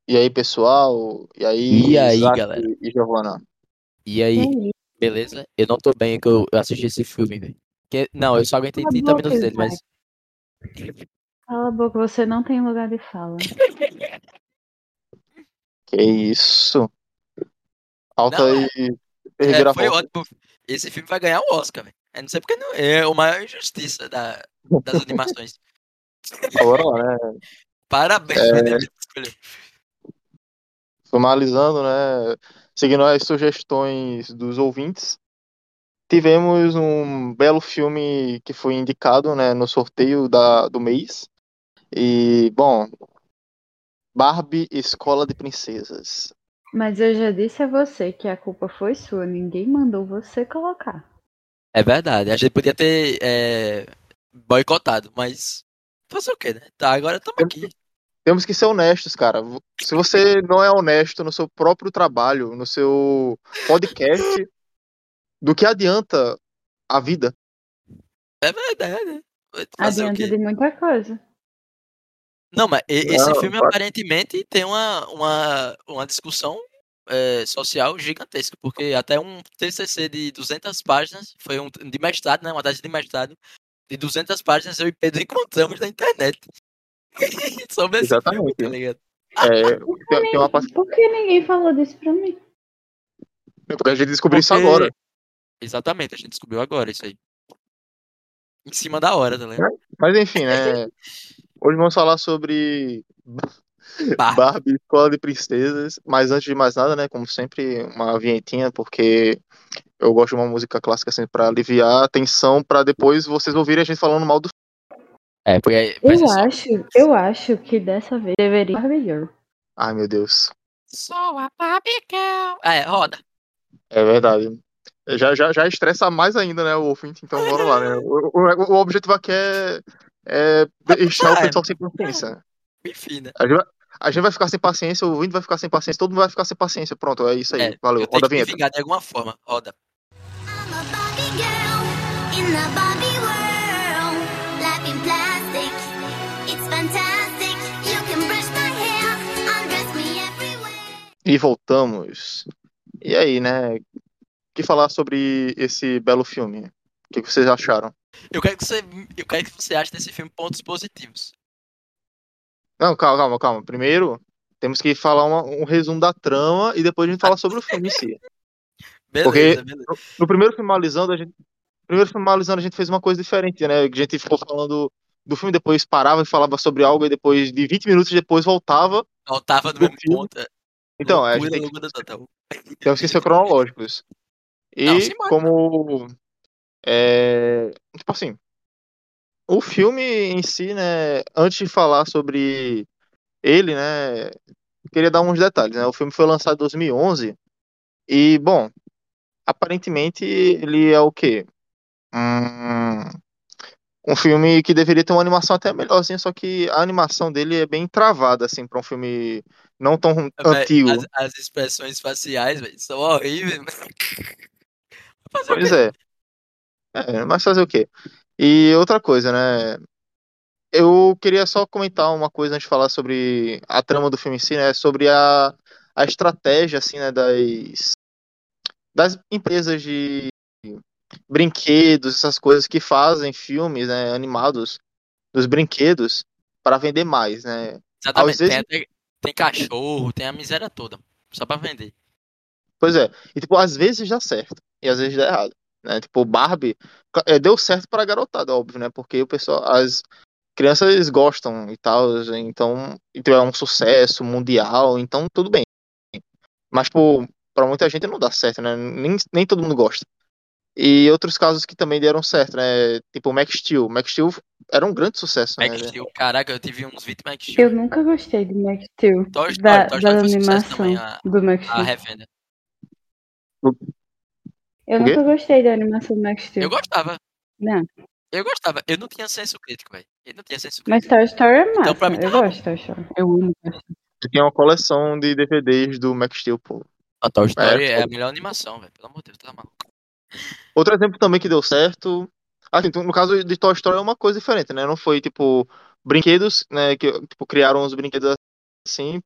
E aí, pessoal? E E aí, aí, Isaac galera? e Giovana? E E aí? aí? Beleza? Eu não tô bem que eu assisti esse filme, velho. Não, eu só aguentei Cala a 30 boca, minutos dele, Isaac. mas. Cala a boca, você não tem lugar de fala. Que isso? Alta Não, aí, foi reviravolta. ótimo. Esse filme vai ganhar o Oscar, velho. Eu não sei porque não é a maior injustiça das animações. Bora lá, né? Parabéns por ter É, escolhido. Finalizando, né? Seguindo as sugestões dos ouvintes, tivemos um belo filme que foi indicado, né, no sorteio do mês. E, bom, Barbie Escola de Princesas. Mas eu já disse a você que a culpa foi sua, ninguém mandou você colocar. É verdade, a gente podia ter boicotado, mas. Fazer o quê, né? Tá, agora estamos Temos que, aqui. temos que ser honestos, cara. Se você não é honesto no seu próprio trabalho, no seu podcast, do que adianta a vida? É verdade, né? Fazer o Adianta quê? de muita coisa. Não, mas esse Não, filme aparentemente tem uma discussão social gigantesca, porque até um TCC de 200 páginas, foi um de mestrado, né, uma tese de mestrado, de 200 páginas eu e Pedro encontramos na internet sobre esse filme, tá exatamente. ligado? É, tem uma parte Por que ninguém falou disso pra mim? porque a gente descobriu isso agora. Porque, exatamente, a gente descobriu agora isso aí. Em cima da hora, tá ligado? Né? Mas enfim, né? Hoje vamos falar sobre Barbie. Barbie, Escola de Princesas. Mas antes de mais nada, né? Como sempre, uma vinhetinha, porque eu gosto de uma música clássica assim para aliviar a tensão, para depois vocês ouvirem a gente falando mal do. É, porque aí vai ser só. Eu acho que dessa vez deveria Barbie Girl. Ai, meu Deus. Só a Barbie Girl. Roda. É verdade. Já estressa mais ainda, né, o ouvinte, então bora lá, né? O objetivo aqui é deixar o É, pessoal sem paciência. enfim, né? A gente, vai, a gente vai ficar sem paciência, o ouvinte vai ficar sem paciência, todo mundo vai ficar sem paciência. Pronto, é isso aí. Valeu, Eu tenho roda a que me vinheta. vingar de alguma forma. Roda. I'm a Barbie girl in the Barbie world. Life in plastic, it's fantastic. You can brush my hair, undress me everywhere. E voltamos. E aí, né? O que falar sobre esse belo filme? O que vocês acharam? Eu quero que você, eu quero que você ache desse filme pontos positivos. Não, calma. Primeiro, temos que falar um resumo da trama e depois a gente Ah, fala sobre o filme em si. Porque beleza, beleza. no primeiro filme analisando, primeiro filme analisando, a gente fez uma coisa diferente, né? A gente ficou falando do filme, depois parava e falava sobre algo, e depois de 20 minutos depois voltava Não tava no pro mesmo filme. ponto. Então, a gente Loucura, tem que, loucura total. temos que ser cronológicos. Não, E simbora. como. Tipo assim, o filme em si, né? Antes de falar sobre ele, né? Queria dar uns detalhes, né? O filme foi lançado em 2011 e, bom, aparentemente ele é o quê? Um, um filme que deveria ter uma animação até melhorzinha, só que a animação dele é bem travada, assim, pra um filme não tão Véi, antigo. as expressões faciais, véi, são horríveis. Fazer o Pois quê? é. Mas fazer o quê? E outra coisa, né? Eu queria só comentar uma coisa antes de falar sobre a trama do filme em si, né? Sobre a estratégia, assim, né? Das empresas de brinquedos, essas coisas que fazem filmes, né? Animados dos brinquedos para vender mais, né? Às Exatamente. vezes, Tem cachorro, tem a miséria toda. Só pra vender. pois é. E, tipo, às vezes dá certo e às vezes dá errado, né? Tipo, Barbie deu certo para a garotada, óbvio, né? Porque o pessoal, as crianças gostam e tal, então é um sucesso mundial, então tudo bem. Mas, pô, pra muita gente não dá certo, né? Nem todo mundo gosta. E outros casos que também deram certo, né? Tipo o Max Steel. Max Steel era um grande sucesso, Max né? Steel, caraca, eu tive uns 20 Max Steel. Eu nunca gostei de Max Steel, Toy Story. Toy Story da foi sucesso também, animação do Max a Steel. revenda. O Eu o quê? nunca gostei da animação do Max Eu Steel. gostava. Não. Eu gostava. Eu não tinha senso crítico, velho. Eu não tinha senso Mas crítico. Toy Story é Então, pra massa. mim, Eu tava bom. gosto de Toy Story. Eu amo Toy Story. Eu tinha uma coleção de DVDs do Max Steel, pô. A Toy É, Story é a foda. melhor animação, velho. Pelo amor de Deus, tá maluco. Outro exemplo também que deu certo. Assim, no caso de Toy Story é uma coisa diferente, né? Não foi tipo brinquedos, né? Que tipo, criaram os brinquedos assim pra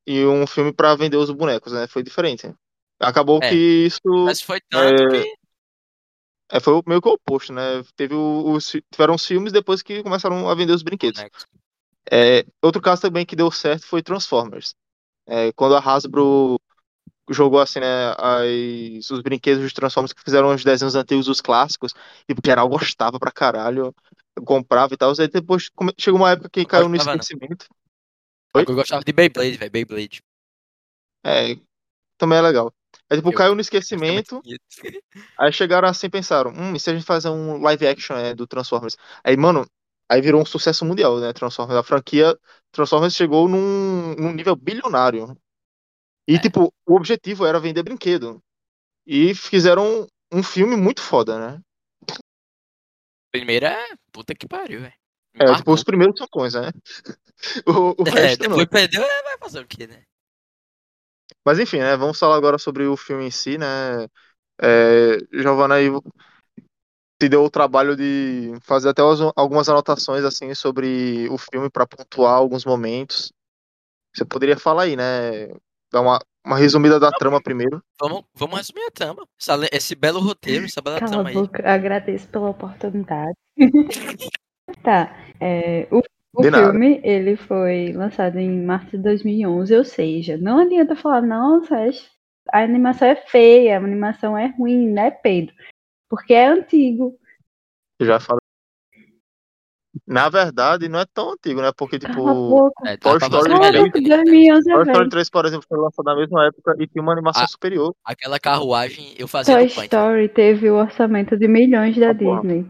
e um filme pra vender os bonecos, né? Foi diferente. Acabou que É, isso mas foi tanto que. foi meio que o oposto, né? Tiveram os filmes depois que começaram a vender os brinquedos. Bonecos. Outro caso também que deu certo foi Transformers. Quando a Hasbro jogou assim, né, os brinquedos dos Transformers que fizeram os desenhos antigos, os clássicos, e o geral gostava pra caralho, eu comprava e tal. Aí depois chegou uma época que Não caiu no gostava, não. esquecimento. Oi? Agora eu gostava de Beyblade, velho. Beyblade. É, também é legal. Aí, tipo, Eu, caiu no eu fiquei muito esquecimento. bonito. Aí chegaram assim e pensaram, e se a gente fazer um live action do Transformers? Aí, mano, aí virou um sucesso mundial, né? Transformers. A franquia Transformers chegou num nível bilionário. E, É, tipo, o objetivo era vender brinquedo. E fizeram um filme muito foda, né? primeiro é. Puta que pariu, velho. Me Tipo, os marcou. primeiros são bons, né? O É, resto não. depois perdeu, vai fazer o quê, né? Mas enfim, né? Vamos falar agora sobre o filme em si, né? Giovanna aí se deu o trabalho de fazer até algumas anotações assim sobre o filme para pontuar alguns momentos. Você poderia falar aí, né? Dar uma resumida da trama primeiro. Vamos resumir a trama. Esse belo roteiro, essa bela Cala a trama aí. boca, agradeço pela oportunidade. Tá, o De nada. filme, ele foi lançado em março de 2011, ou seja, não adianta falar, nossa, a animação é feia, a animação é ruim, né, Pedro? Porque é antigo. Eu já falei. Na verdade, não é tão antigo, né? Porque, Cala a tipo, boca. É, dá Toy pra Story fazer Cala a melhor 3, boca, que ele, né? 2011 é Toy Story velho. 3, por exemplo, foi lançado na mesma época e tinha uma animação A- superior. aquela carruagem eu fazia Toy no Paint, velho. Story teve o orçamento de milhões da Ah, porra. Disney.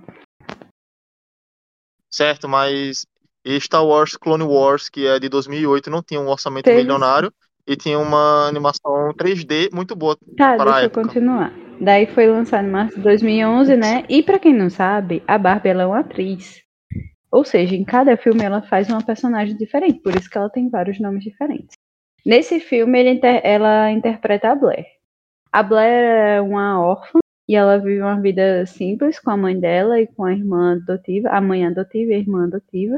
Certo, mas e Star Wars Clone Wars, que é de 2008, não tinha um orçamento Teve sim. milionário e tinha uma animação 3D muito boa Tá, para a deixa eu época. continuar. Daí foi lançado em março de 2011, né? E pra quem não sabe, a Barbie ela é uma atriz. Ou seja, em cada filme ela faz uma personagem diferente, por isso que ela tem vários nomes diferentes. Nesse filme ela interpreta a Blair. A Blair é uma órfã e ela vive uma vida simples com a mãe dela e com a irmã adotiva, a mãe adotiva e a irmã adotiva.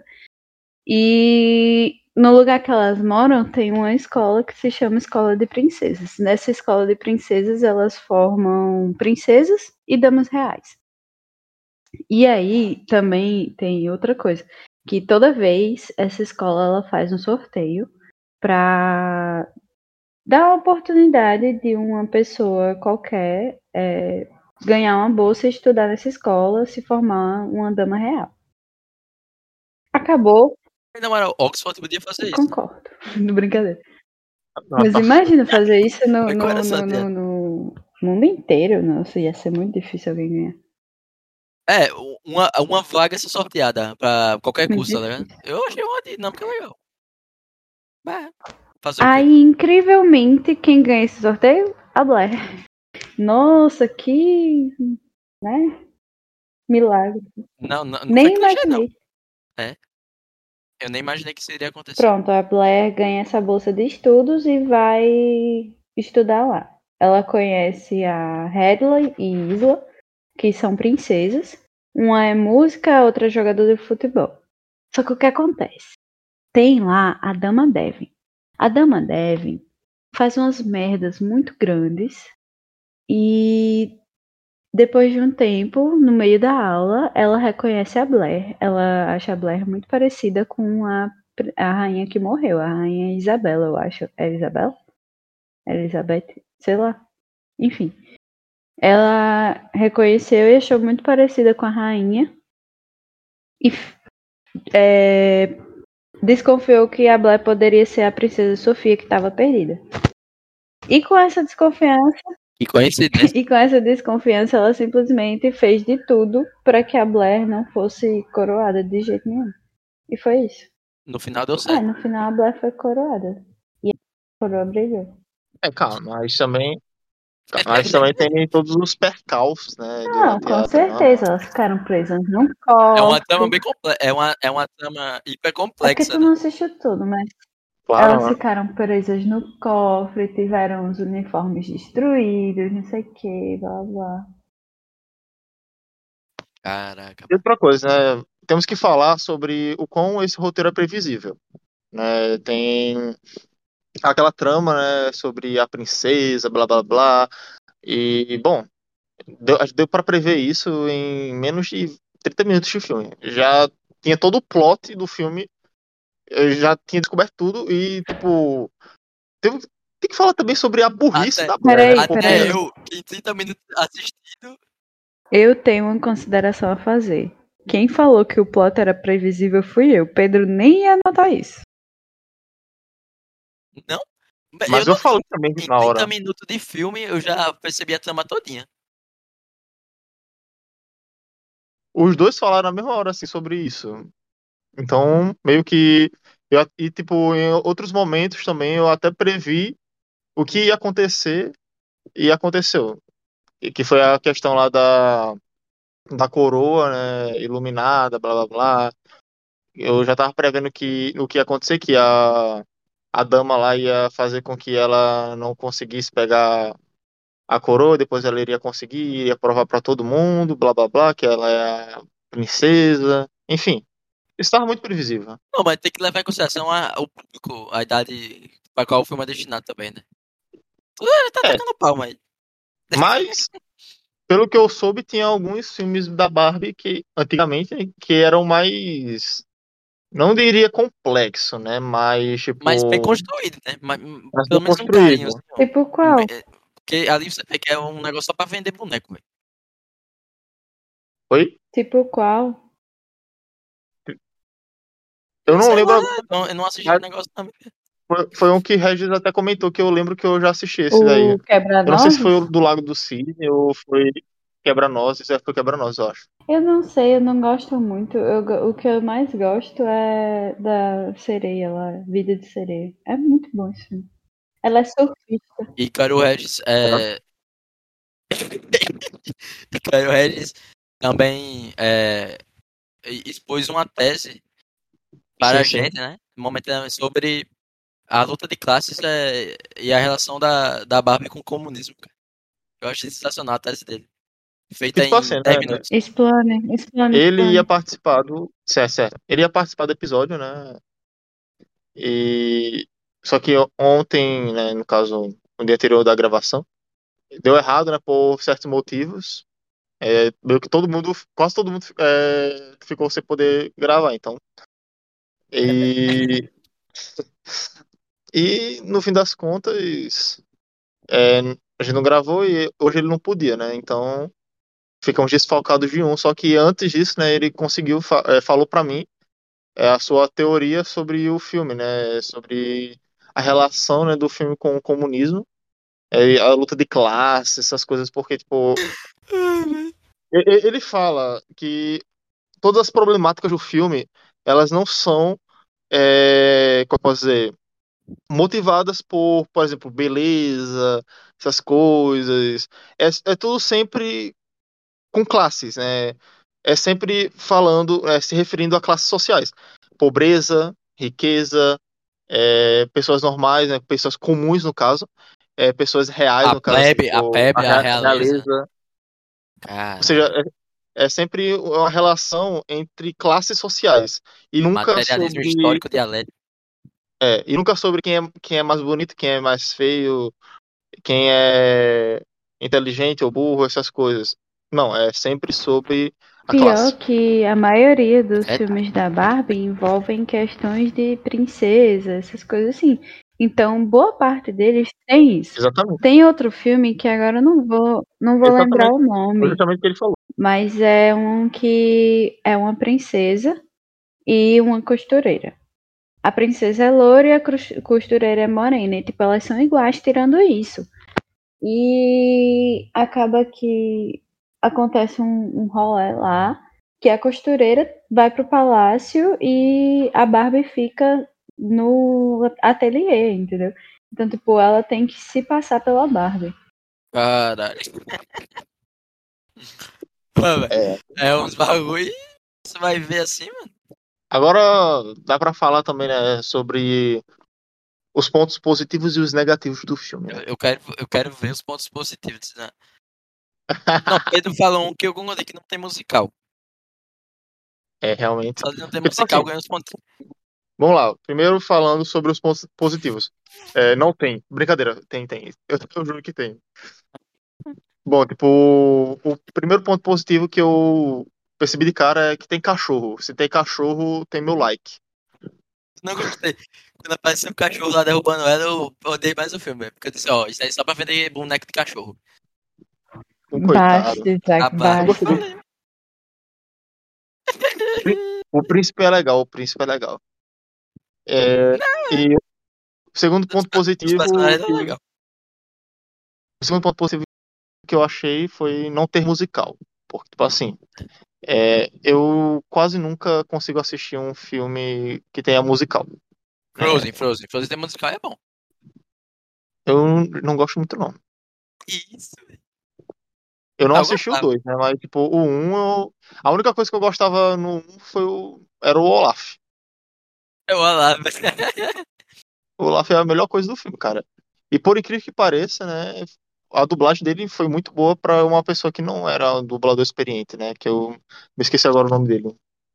E no lugar que elas moram tem uma escola que se chama Escola de Princesas. Nessa escola de princesas elas formam princesas e damas reais. E aí também tem outra coisa, que toda vez essa escola ela faz um sorteio para dar a oportunidade de uma pessoa qualquer ganhar uma bolsa e estudar nessa escola, se formar uma dama real. Acabou, Não era Oxford podia fazer isso. concordo, no brincadeira. Ah, Mas tá. imagina fazer isso Foi coração dela. no mundo inteiro, nossa, ia ser muito difícil alguém ganhar. É, uma vaga ser sorteada pra qualquer Muito curso, tá difícil. ligado? Eu achei uma dinâmica legal. É, fazer o quê? Aí, incrivelmente, quem ganha esse sorteio? A Blair. Nossa, que, né? Milagre. Não foi Nem clichê, não. imaginei. Eu nem imaginei que isso iria acontecer. Pronto, a Blair ganha essa bolsa de estudos e vai estudar lá. Ela conhece a Hadley e Isla, que são princesas. Uma é música, a outra é jogadora de futebol. Só que o que acontece? Tem lá a Dama Devin. A Dama Devin faz umas merdas muito grandes e depois de um tempo, no meio da aula, ela reconhece a Blair. Ela acha a Blair muito parecida com a rainha que morreu, a rainha Isabela, eu acho. É Isabela? É Elizabeth? Sei lá. Enfim. Ela reconheceu e achou muito parecida com a rainha. E desconfiou que a Blair poderia ser a princesa Sofia que estava perdida. E com essa desconfiança, Que coincidência. ela simplesmente fez de tudo para que a Blair não fosse coroada de jeito nenhum. E foi isso. No final deu certo. No final a Blair foi coroada. E a coroa brilhou. Calma, mas também tem todos os percalços, né, Não, durante com a trama. certeza, elas ficaram presas num É uma trama cofre. bem complexa. É uma trama hiper É porque complexa, tu né? não assistiu tudo, mas Claro, elas né? ficaram presas no cofre, tiveram os uniformes destruídos, não sei o que, blá blá. Caraca. E outra coisa, né? Temos que falar sobre o quão esse roteiro é previsível, né? aquela trama, né, sobre a princesa, blá blá blá. E, bom, deu para prever isso em menos de 30 minutos de filme. Já tinha todo o plot do filme, eu já tinha descoberto tudo e, tipo, tem, tem que falar também sobre a burrice Até, da mulher, né? Peraí, Porque, até peraí. eu, em 30 minutos assistindo, Eu tenho uma consideração a fazer. Quem falou que o plot era previsível fui eu. Pedro nem ia anotar isso. não. Eu mas eu não, falei também em na 30 hora. minutos de filme, eu já percebi a trama todinha. Os dois falaram na mesma hora, assim, sobre isso. Então, meio que. E, tipo, em outros momentos também eu até previ o que ia acontecer e aconteceu. E que foi a questão lá da coroa, né, iluminada, blá blá blá. Eu já tava prevendo que o que ia acontecer, que a dama lá ia fazer com que ela não conseguisse pegar a coroa, depois ela iria conseguir, iria provar pra todo mundo, blá blá blá, que ela é a princesa. Enfim, isso estava muito previsível. Não, mas tem que levar em consideração o público, a idade para qual o filme é destinado também, né? Tudo ele tá É, tacando pau, mas. mas pelo que eu soube, tinha alguns filmes da Barbie que antigamente que eram mais, não diria complexo, né, mas Mas bem tipo, construído, né? mais bem Pelo menos um carinho, construído. assim, ó. Tipo qual? Porque ali você vê que é um negócio só pra vender boneco, velho. Foi? Tipo qual? Eu não Sei lembro lá, agora, eu não assisti o mas negócio também. foi um que Regis até comentou que eu lembro que eu já assisti esse daí. O Eu não sei se foi o Quebra-Nozes? do Lago do Cisne ou foi Quebra-Nozes, foi Quebra-Nozes, eu acho. Eu não sei, eu não gosto muito. O que eu mais gosto é da sereia lá, Vida de Sereia. É muito bom esse filme. Ela é surfista. E Cairo Regis e Cairo Regis também expôs uma tese para Sim, a sim. gente, né? Momentaneamente sobre a luta de classes e a relação da Barbie com o comunismo, cara. Eu achei sensacional a tese dele. E Feita tipo assim, em 10 né, minutos. Explane, explane, ele ia explane. participar do, certo, certo. Ele ia participar do episódio, né? E só que ontem, né, no caso, no dia anterior da gravação, deu errado, né, por certos motivos. Meio que todo mundo, quase todo mundo ficou sem poder gravar, então. E, e no fim das contas, é, a gente não gravou e hoje ele não podia, né? Então ficamos desfalcados de um. Só que antes disso, né, ele conseguiu, falou pra mim a sua teoria sobre o filme, né? Sobre a relação, né, do filme com o comunismo. A luta de classe, essas coisas, porque, tipo, ele fala que todas as problemáticas do filme, elas não são, como eu posso dizer, motivadas por exemplo, beleza, essas coisas. É tudo sempre com classes, né? É sempre falando, se referindo a classes sociais. Pobreza, riqueza, pessoas normais, né? Pessoas comuns, no caso. Pessoas reais, no caso, assim, A tipo, plebe, a realeza. realeza. Ou seja, Caralho. é sempre uma relação entre classes sociais e nunca Materialismo sobre histórico dialético. quem é mais bonito, quem é mais feio, quem é inteligente ou burro, essas coisas. Não, é sempre sobre a Pior classe. que a maioria dos Verdade. filmes da Barbie envolvem questões de princesa, essas coisas assim. Então, boa parte deles tem isso. Exatamente. Tem outro filme que agora eu não vou lembrar Exatamente. o Foi nome, justamente o que ele falou. mas é um que é uma princesa e uma costureira. A princesa é loira e a costureira é morena. E, tipo, elas são iguais tirando isso. E acaba que acontece um rolê lá, que a costureira vai pro palácio e a Barbie fica no ateliê, entendeu? Então, tipo, ela tem que se passar pela Barbie. Caralho. Pô, velho, É. é uns bagulho. Você vai ver assim, mano. Agora dá pra falar também, né, sobre os pontos positivos e os negativos do filme, né? Eu quero ver os pontos positivos, né? Não, Pedro falou um que eu concordei que não tem musical. Realmente. Só de não ter Porque, tipo musical assim, ganha os pontos. Vamos lá. Primeiro falando sobre os pontos positivos. Não tem. Brincadeira, tem. Eu juro que tem. Bom, tipo, o primeiro ponto positivo que eu percebi de cara é que tem cachorro. Se tem cachorro, tem meu like. Não gostei. Quando apareceu o cachorro lá derrubando ela, eu odeio mais o filme. Porque eu disse, ó, isso aí é só pra vender boneco de cachorro. Um Basta, coitado. Isaac, A Barbie, basta. eu falei, O príncipe é legal, o príncipe é legal. É, e o segundo ponto os positivo personagens que, eram o legal. segundo ponto positivo que eu achei foi não ter musical. Porque, tipo assim, eu quase nunca consigo assistir um filme que tenha musical, né? Frozen tem musical, é bom. Eu não gosto muito, não. Isso. Eu não Ah, eu assisti o gostava. 2, né? Mas, tipo, o 1, a única coisa que eu gostava no 1 era o Olaf. Eu amava. O Olaf é a melhor coisa do filme, cara. E por incrível que pareça, né? A dublagem dele foi muito boa pra uma pessoa que não era um dublador experiente, né? Que eu me esqueci agora o nome dele.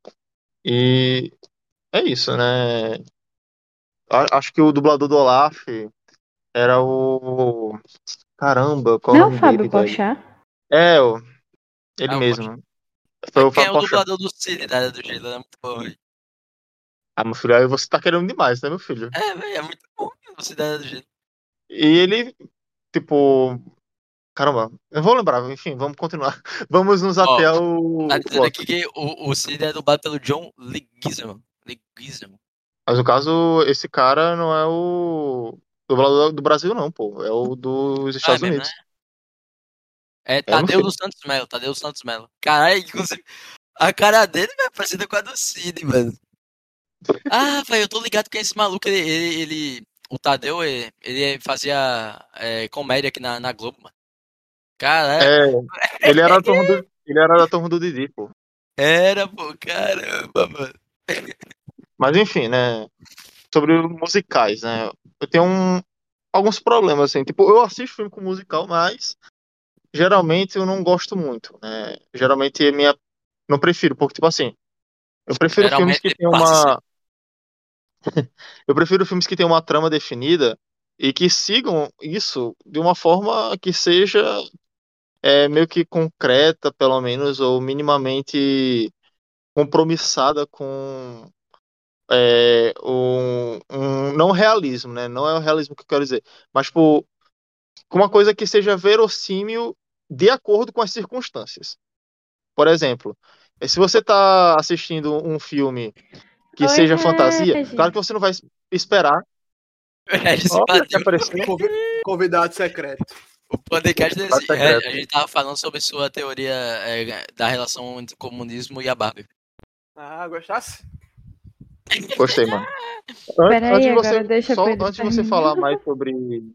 E é isso, né? Acho que o dublador do Olaf era o. Caramba, qual é o Não, nome Fábio dele, velho? Porchat? É, ele Ah, eu gosto. mesmo. Foi o Quem é Fábio o Porchat. dublador do Cid, da Era do Gelo? É muito bom, velho. Ah, meu filho, aí você tá querendo demais, né, meu filho? É, velho, é muito bom o Cid da Era do Gelo. E ele, tipo. Caramba, eu vou lembrar, enfim, vamos continuar. Vamos nos Ó, até tá ao dizendo plot. aqui que o Cid é dublado pelo John Leguizamo. Leguizamo. Mas no caso, esse cara não é o dublador do Brasil, não, pô. É o dos Ah, é Estados mesmo, né? Unidos. É É, meu Tadeu filho. dos Santos Melo, Tadeu dos Santos Melo. Caralho, inclusive, a cara dele é parecida com a do Cid, mano. Ah, velho, eu tô ligado que esse maluco, o Tadeu, ele fazia comédia aqui na Globo, mano. Caralho, É, ele era da turma do Didi, pô. era, pô, caramba, mano. Mas enfim, né? Sobre os musicais, né? Eu tenho alguns problemas, assim. Tipo, eu assisto filme com musical, mas geralmente eu não gosto muito, né? Geralmente não prefiro, porque, tipo assim, eu prefiro filmes que Geralmente tem passa assim. uma. Eu prefiro filmes que têm uma trama definida e que sigam isso de uma forma que seja meio que concreta, pelo menos, ou minimamente compromissada com não realismo, né? Não é o realismo que eu quero dizer, mas tipo, com uma coisa que seja verossímil de acordo com as circunstâncias. Por exemplo, se você está assistindo um filme que Oi, seja fantasia, claro Regi. que você não vai esperar. Regis Olha que bateu. apareceu. Convidado secreto. O podcast Quase desse. secreto. A gente tava falando sobre sua teoria da relação entre o comunismo e a Barbie. Ah, gostasse? Gostei, mano. Peraí, agora deixa Pedro Antes de você terminar. falar mais sobre.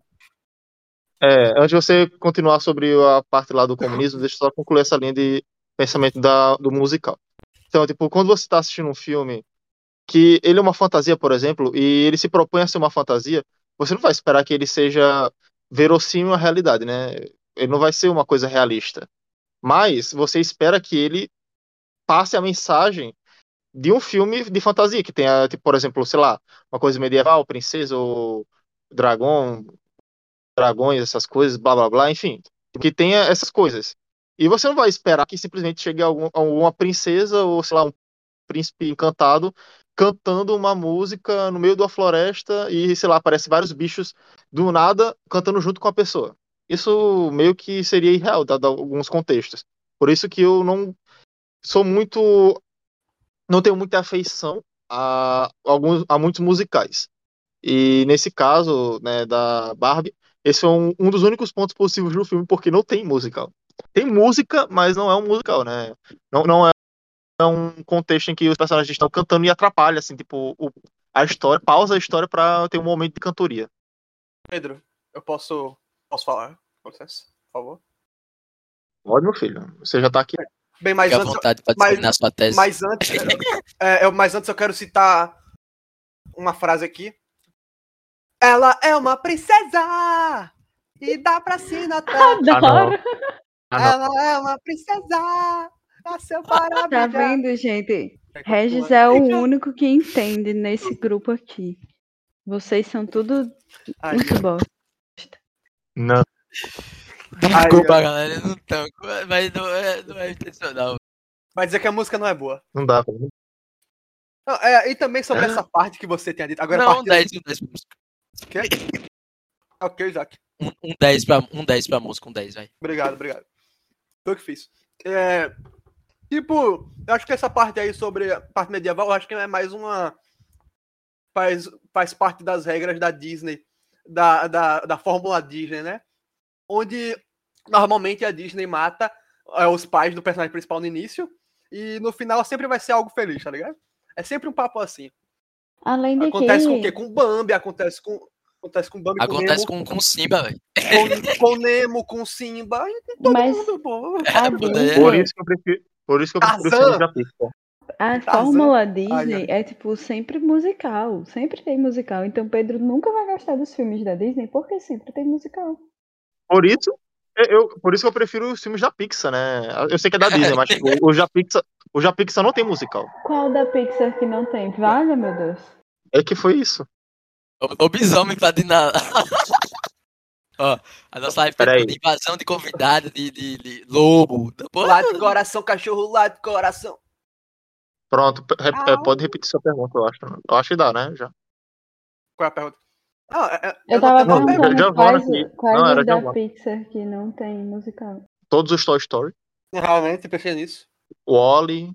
Antes de você continuar sobre a parte lá do comunismo, deixa eu só concluir essa linha de pensamento do musical. Então, tipo, quando você está assistindo um filme que ele é uma fantasia, por exemplo, e ele se propõe a ser uma fantasia, você não vai esperar que ele seja verossímil à realidade, né? Ele não vai ser uma coisa realista. Mas você espera que ele passe a mensagem de um filme de fantasia, que tenha, tipo, por exemplo, sei lá, uma coisa medieval, princesa ou dragão, dragões, essas coisas, blá blá blá, enfim, que tenha essas coisas. E você não vai esperar que simplesmente chegue alguma princesa ou, sei lá, um príncipe encantado cantando uma música no meio da floresta e, sei lá, aparece vários bichos do nada cantando junto com a pessoa. Isso meio que seria irreal, dado alguns contextos. Por isso que eu não sou muito, não tenho muita afeição a muitos musicais. E nesse caso, né, da Barbie, esse foi um dos únicos pontos positivos do filme, porque não tem musical. Tem música, mas não é um musical, né? Não é um contexto em que os personagens estão cantando e atrapalha, assim, tipo, a história, pausa a história pra ter um momento de cantoria. Pedro, eu posso falar? Com licença, por favor. Pode, meu filho, você já tá aqui. Bem, mas Fique à antes, vontade pra disciplinar sua tese. mas antes eu quero citar uma frase aqui. Ela é uma princesa e dá pra se notar. Adoro. não. Ela é uma princesa, nasceu para Tá brilhar. vendo, gente? Regis é o único que entende nesse grupo aqui. Vocês são tudo Aí, muito bom. Não. Desculpa, galera, eu não tanco, mas não é intencional. vai dizer que a música não é boa. Não dá pra Não, e também sobre essa parte que você tinha dito. Agora, a Não, parte 10 pra música. Quê? Ok, Isaac. Um 10 pra música, um 10, vai. Obrigado. Foi o que fiz. Tipo, eu acho que essa parte aí sobre a parte medieval, eu acho que é mais uma. Faz parte das regras da Disney, da fórmula Disney, né? Onde normalmente a Disney mata os pais do personagem principal no início e no final sempre vai ser algo feliz, tá ligado? É sempre um papo assim. Além de Acontece que com o quê? Com Bambi, acontece com Bambi, Acontece com Nemo, com Simba, velho. com Nemo, com Simba, e todo Mas mundo, pô. a Por Disney, isso que eu prefiro os Tarzan. filmes da Pixar. a Tarzan. fórmula Disney Ai, é tipo sempre musical. Sempre tem musical. Então Pedro nunca vai gostar dos filmes da Disney porque sempre tem musical. Por isso que eu prefiro os filmes da Pixar, né? Eu sei que é da Disney, mas tipo, o da Pixar não tem musical. Qual da Pixar que não tem? Valha, meu Deus. É que foi isso. O lobisomem tá de nada. Ó, a nossa live Peraí. de invasão de convidado, de lobo. Da porra Lá de toda. coração, cachorro, lá de coração. Pronto, pode repetir sua pergunta, eu acho. Eu acho que dá, né? Já. Qual é a pergunta? Não, Eu tava não tenho perguntando Giovanna quais, aqui. quais Não, era os da Giovanna. Pixar que não tem musical. Todos os Toy Story. realmente pensei nisso. O Wall-E.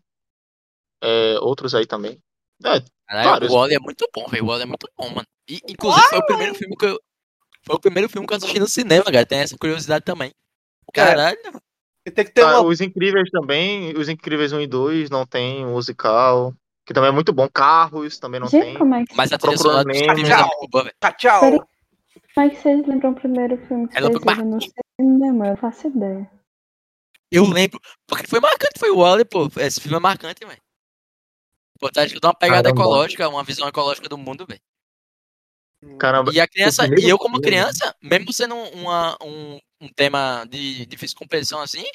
Outros aí também. Caralho, vários. o Wall-E é muito bom, velho. O Wall-E é muito bom, mano. E, inclusive, foi o primeiro filme que eu assisti no cinema, cara. Tem essa curiosidade também. Caralho. E tem que ter uma. Os Incríveis também. Os Incríveis 1 e 2 não tem musical. Que também é muito bom. Carros também não Gente, tem. como é que, Mas a trilha Procurando sonora dos Nemo. filmes é muito boa, velho. Tchau. como é que vocês lembram o primeiro filme que Ela vocês foi viram no cinema? Eu faço ideia. Eu lembro. Porque foi marcante, foi o Wall-E, pô. Esse filme é marcante, velho. Pô, tá dando uma pegada Caramba. ecológica, uma visão ecológica do mundo, velho. Caramba. E a criança, o primeiro e eu como filme- criança, mesmo sendo um tema de difícil compreensão assim,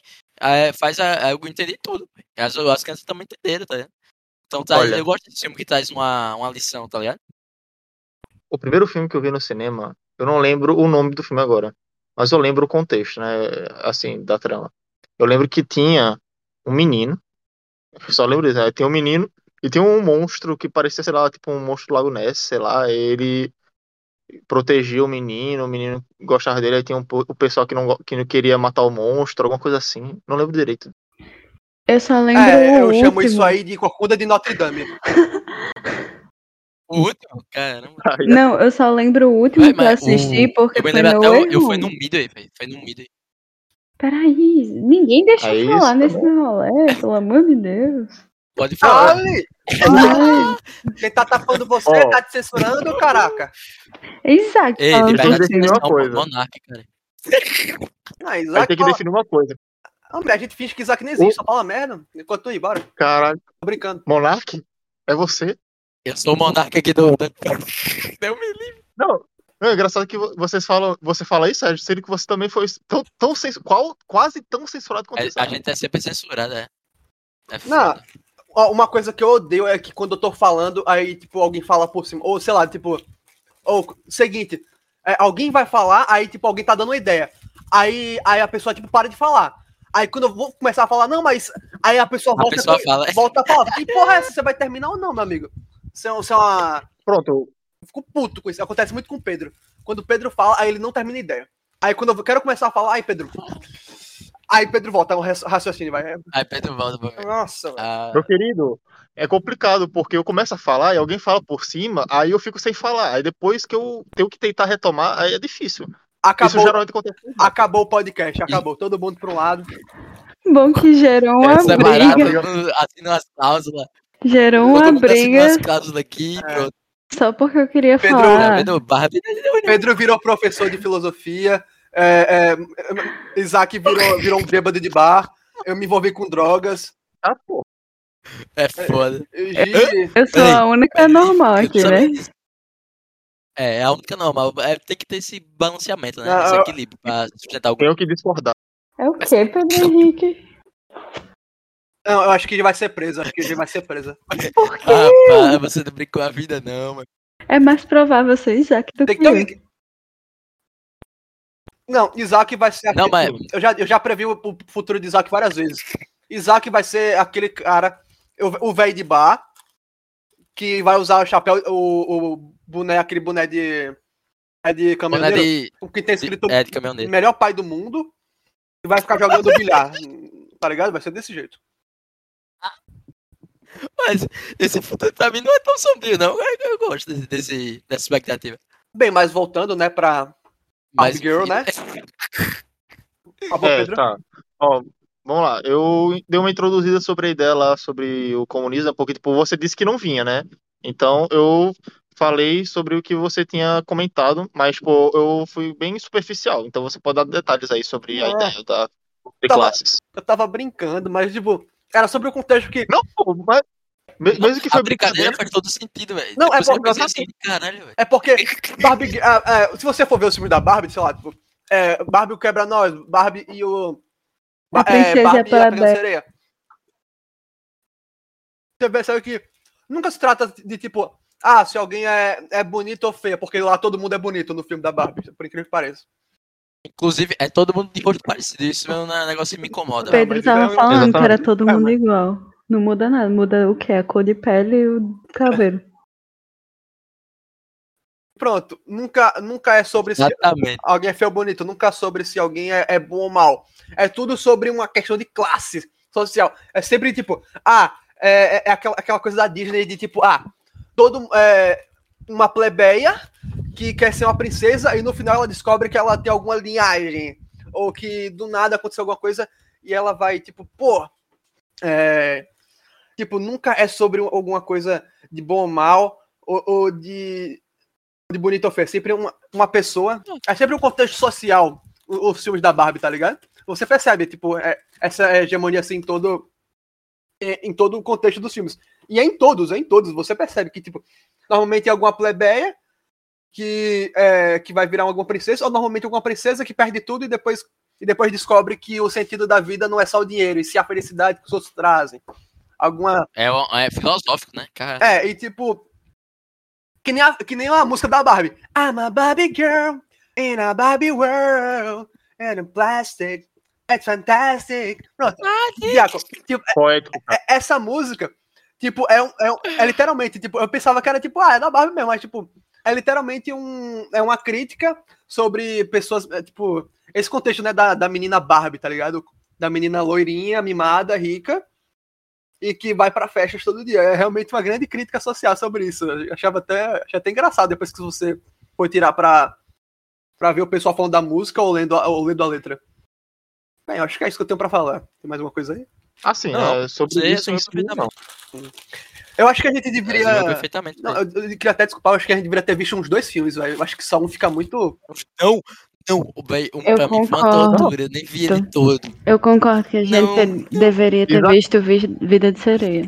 eu entendi tudo. As crianças também entenderam, tá ligado? Então Olha. eu gosto desse filme que traz uma lição, tá ligado? O primeiro filme que eu vi no cinema, eu não lembro o nome do filme agora, mas eu lembro o contexto, né? Assim, da trama. Eu lembro que tinha um menino, eu só lembro disso, né? Tinha um menino e tinha um monstro que parecia, sei lá, tipo um monstro do Lago Ness, sei lá. Ele protegia o menino gostava dele, aí tinha o pessoal que não queria matar o monstro, alguma coisa assim. Não lembro direito. Eu só lembro Eu o chamo último. isso aí de Corcunda de Notre Dame. O último, caramba. Não, eu só lembro o último que eu Mas assisti porque eu me foi lembro no até, Way eu fui Home. no Midway, velho. Foi no Midway. Peraí, ninguém deixa Aí eu falar isso, nesse rolê, pelo amor de Deus. Pode falar. Ali! Ai, Quem tá tapando você Ó. tá te censurando, caraca. Isaac, Ei, falando liberdade por de cima. expressão. uma coisa. Monarca, cara. Ah, Vai Isaac ter que fala... definir uma coisa. Homem, a gente finge que Isaac nem existe, só fala merda. Enquanto tu ir, bora. Caralho, Tô brincando. Monark? É você? Eu sou o monarca aqui do. Deu me livre. Não. Não, é engraçado que você fala isso, Sérgio, sendo que você também foi quase tão censurado quanto A Isaac. gente é sempre censurado, é. É Não. foda. Ó, uma coisa que eu odeio é que quando eu tô falando, aí, tipo, alguém fala por cima. Ou, sei lá, tipo... Ou, seguinte, alguém vai falar, aí, tipo, alguém tá dando uma ideia. Aí a pessoa, tipo, para de falar. Aí quando eu vou começar a falar, não, mas... Aí a pessoa A pessoa fala. volta a falar. Que porra é essa? Você vai terminar ou não, meu amigo? Isso é uma... Pronto, Eu fico puto com isso. Acontece muito com o Pedro. Quando o Pedro fala, aí ele não termina a ideia. Aí quando eu quero começar a falar, aí Pedro... Aí Pedro volta, é um raciocínio, vai. Aí Pedro volta pra ver. Nossa, velho. Ah, meu querido, é complicado, porque eu começo a falar e alguém fala por cima, aí eu fico sem falar. Aí depois que eu tenho que tentar retomar, aí é difícil. Isso Acabou, geralmente acontece. acabou o podcast, acabou. Todo mundo pra um lado. Bom que gerou uma separado, briga. assina umas cláusulas. Gerou Todo uma mundo assina briga umas cláusulas aqui, pronto. só porque eu queria Pedro, Tá falar. vendo? Barbie. Pedro virou professor de filosofia. Isaac virou um bêbado de bar. Eu me envolvi com drogas. Ah, pô. É foda. Gi- Eu sou a única normal aqui, né? É a única normal. Tem que ter esse balanceamento, né? Não, Esse equilíbrio pra sustentar o grupo. Tenho que discordar. É o que, Pedro Henrique? Não, eu acho que vai ser presa. Acho que ele vai ser presa. Por quê? Rapaz, você não brincou a vida, não, mano. É mais provável ser Isaac do Tem que que ter eu. alguém. Não, Isaac vai ser Não, aquele. mas- Eu já previ o futuro de Isaac várias vezes. Isaac vai ser aquele cara, o velho de bar, que vai usar o chapéu, o boné, aquele boné de. É de Boné caminhoneiro. de, O que tem escrito de caminhoneiro. melhor pai do mundo. E vai ficar jogando bilhar. Tá ligado? Vai ser desse jeito. Mas esse futuro pra mim não é tão sombrio, não. Eu gosto dessa expectativa. Bem, mas voltando, né, pra Mas, Girl, né? Por favor, Pedro. Tá. Ó, vamos lá. Eu dei uma introduzida sobre a ideia lá, sobre o comunismo, porque tipo, você disse que não vinha, né? Então eu falei sobre o que você tinha comentado, mas tipo, eu fui bem superficial. Então você pode dar detalhes aí sobre a É. ideia de Tava- classes. Eu tava brincando, mas, tipo, era sobre o contexto que. Não, pô, mas mesmo que a foi brincadeira brincadeira. faz todo sentido, velho. Não, é Depois eu porque- pensei assim, caralho, velho. É porque Barbie. Se você for ver o filme da Barbie, sei lá, tipo, Barbie o Quebra-Nós, Barbie e o. A princesa e a Barbie e a Pequena Plebeia. Sereia. Você percebe que nunca se trata de tipo, se alguém é bonito ou feia, porque lá todo mundo é bonito no filme da Barbie, por incrível que pareça. Inclusive, é todo mundo de rosto parecido. Isso é um negócio que me incomoda. Pedro- Pedro mas tava isso é- falando que era Exatamente. todo mundo mas- igual. Não muda nada, muda o quê? A cor de pele e o cabelo. Pronto, nunca é sobre se Exatamente. alguém é feio ou bonito, nunca é sobre se alguém é bom ou mal. É tudo sobre uma questão de classe social. É sempre tipo, é aquela coisa da Disney de tipo, uma plebeia que quer ser uma princesa e no final ela descobre que ela tem alguma linhagem ou que do nada aconteceu alguma coisa e ela vai tipo, tipo, nunca é sobre alguma coisa de bom ou mal ou de bonito ou feio. É sempre uma pessoa. É sempre um contexto social os filmes da Barbie, tá ligado? Você percebe, tipo, essa hegemonia assim em todo o contexto dos filmes. E é em todos. Você percebe que, tipo, normalmente é alguma plebeia que vai virar alguma princesa, ou normalmente alguma princesa que perde tudo e depois descobre que o sentido da vida não é só o dinheiro, e sim a felicidade que os outros trazem. Alguma. É filosófico, né? Cara, E tipo. Que nem a música da Barbie. I'm a Barbie girl in a Barbie world and in plastic. It's fantastic. Pronto. Diaco, tipo, Poético, cara. essa música, tipo, é literalmente, tipo, eu pensava que era tipo, é da Barbie mesmo, mas tipo, é literalmente uma crítica sobre pessoas, tipo, esse contexto, né, da menina Barbie, tá ligado? Da menina loirinha, mimada, rica, e que vai pra festas todo dia. É realmente uma grande crítica social sobre isso. Eu achei até engraçado depois que você foi tirar pra ver o pessoal falando da música ou lendo a letra. Bem, eu acho que é isso que eu tenho pra falar. Tem mais alguma coisa aí? Assim, Não, sobre sei, isso em sobre si, não. Eu acho que a gente resumiu deveria. perfeitamente. Não, eu queria até desculpar, eu acho que a gente deveria ter visto uns 2 filmes, velho. Eu acho que só um fica muito. Não, velho, Eu pra mim foi uma concordo. tortura. Eu nem vi ele todo. Eu concordo que a gente Não. deveria ter Exato. visto Vida de Sereia.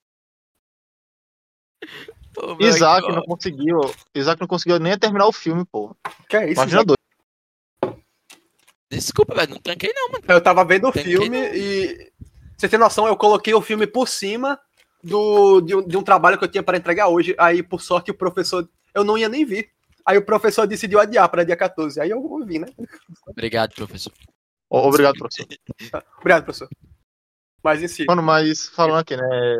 Oh, my Isaac God. não conseguiu. Isaac não conseguiu nem terminar o filme, pô. Que é isso? Imagina Isaac? dois. Desculpa, velho, não tranquei não, mano. Eu tava vendo o Tem filme que- e. Você tem noção, eu coloquei o filme por cima de um trabalho que eu tinha para entregar hoje. Aí, por sorte, o professor. Eu não ia nem vir. Aí o professor decidiu adiar para dia 14. Aí eu vi, né? Obrigado, professor. Obrigado, professor. Obrigado, professor. Mas em si. Mano, mas falando aqui, né?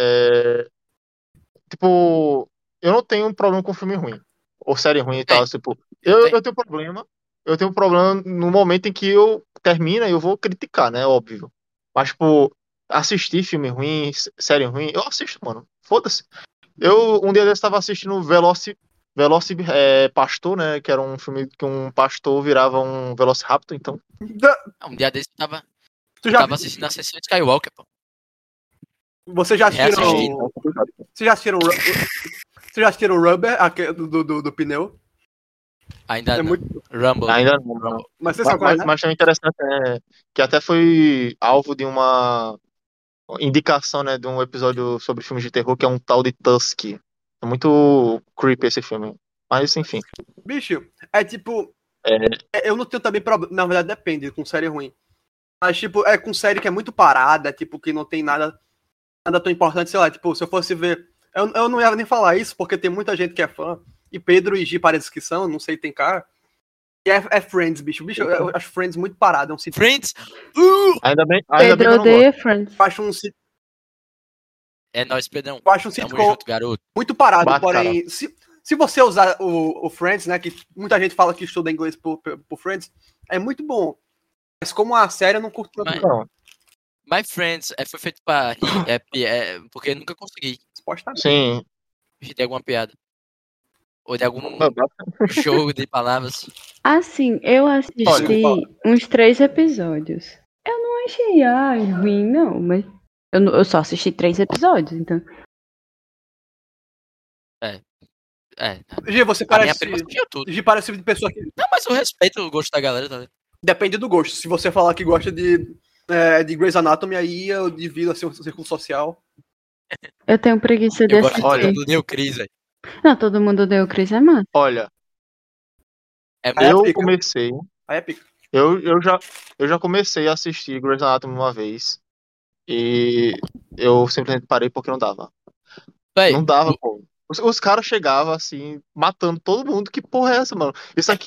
Tipo, eu não tenho um problema com filme ruim. Ou série ruim e tal. Tipo, eu tenho problema. Eu tenho um problema no momento em que eu termino e eu vou criticar, né? Óbvio. Mas, tipo, assistir filme ruim, série ruim, eu assisto, mano. Foda-se. Um dia desse tava assistindo Veloci Pastor, né? Que era um filme que um pastor virava um Velociraptor, então. Um dia desse eu Tu já, tava assistindo a sessão de Skywalker, pô. Você já assistiram. Reassistindo. Vocês já assistiram o Rubber, do pneu? Ainda É não. muito. Rumble. Ainda não. Mas vocês sabem qual é, né? Mas também interessante que até foi alvo de uma indicação, né, de um episódio sobre filmes de terror, que é um tal de Tusk. É muito creepy esse filme. Mas, enfim. Bicho, é tipo. Eu não tenho também problema. Na verdade, depende com série ruim. Mas, tipo, é com série que é muito parada, tipo, que não tem nada tão importante, sei lá, tipo, se eu fosse ver. Eu não ia nem falar isso, porque tem muita gente que é fã, e Pedro e Gi parece que são, não sei, tem cara. E é Friends, bicho. Bicho, eu acho Friends muito parado, é um sítio. Friends! Ainda bem que Pedro eu não gosto. odeia Friends. Eu acho um sítio É nóis, Pedrão. Tamo Tamo junto, garoto. muito parado, Bate, porém, se você usar o Friends, né, que muita gente fala que estuda inglês por Friends, é muito bom. Mas como a série eu não curto tanto. Mas- Não, My Friends foi feito pra rir, porque eu nunca consegui Supostamente. sim. rir de alguma piada. Ou de algum Não, jogo de palavras. Assim, eu assisti uns 3 episódios. Eu não achei, ruim, não, mas eu só assisti 3 episódios, então. Gi, você A minha parece. prima assistiu tudo. Gi parece o tipo de pessoa que. Não, mas eu respeito o gosto da galera, tá ligado? Depende do gosto. Se você falar que gosta de Grey's Anatomy, aí eu divido assim, o círculo social. Eu tenho preguiça de Eu gosto assistir. do Neo Cris, velho. Não, todo mundo deu Chris é massa. olha, É Aí eu pica. comecei. Aí é pica. Eu já comecei a assistir Grey's Anatomy uma vez. E eu simplesmente parei porque não dava. Véi, Não dava, pô. Os caras chegavam assim, matando todo mundo. Que porra é essa, mano? Isso aqui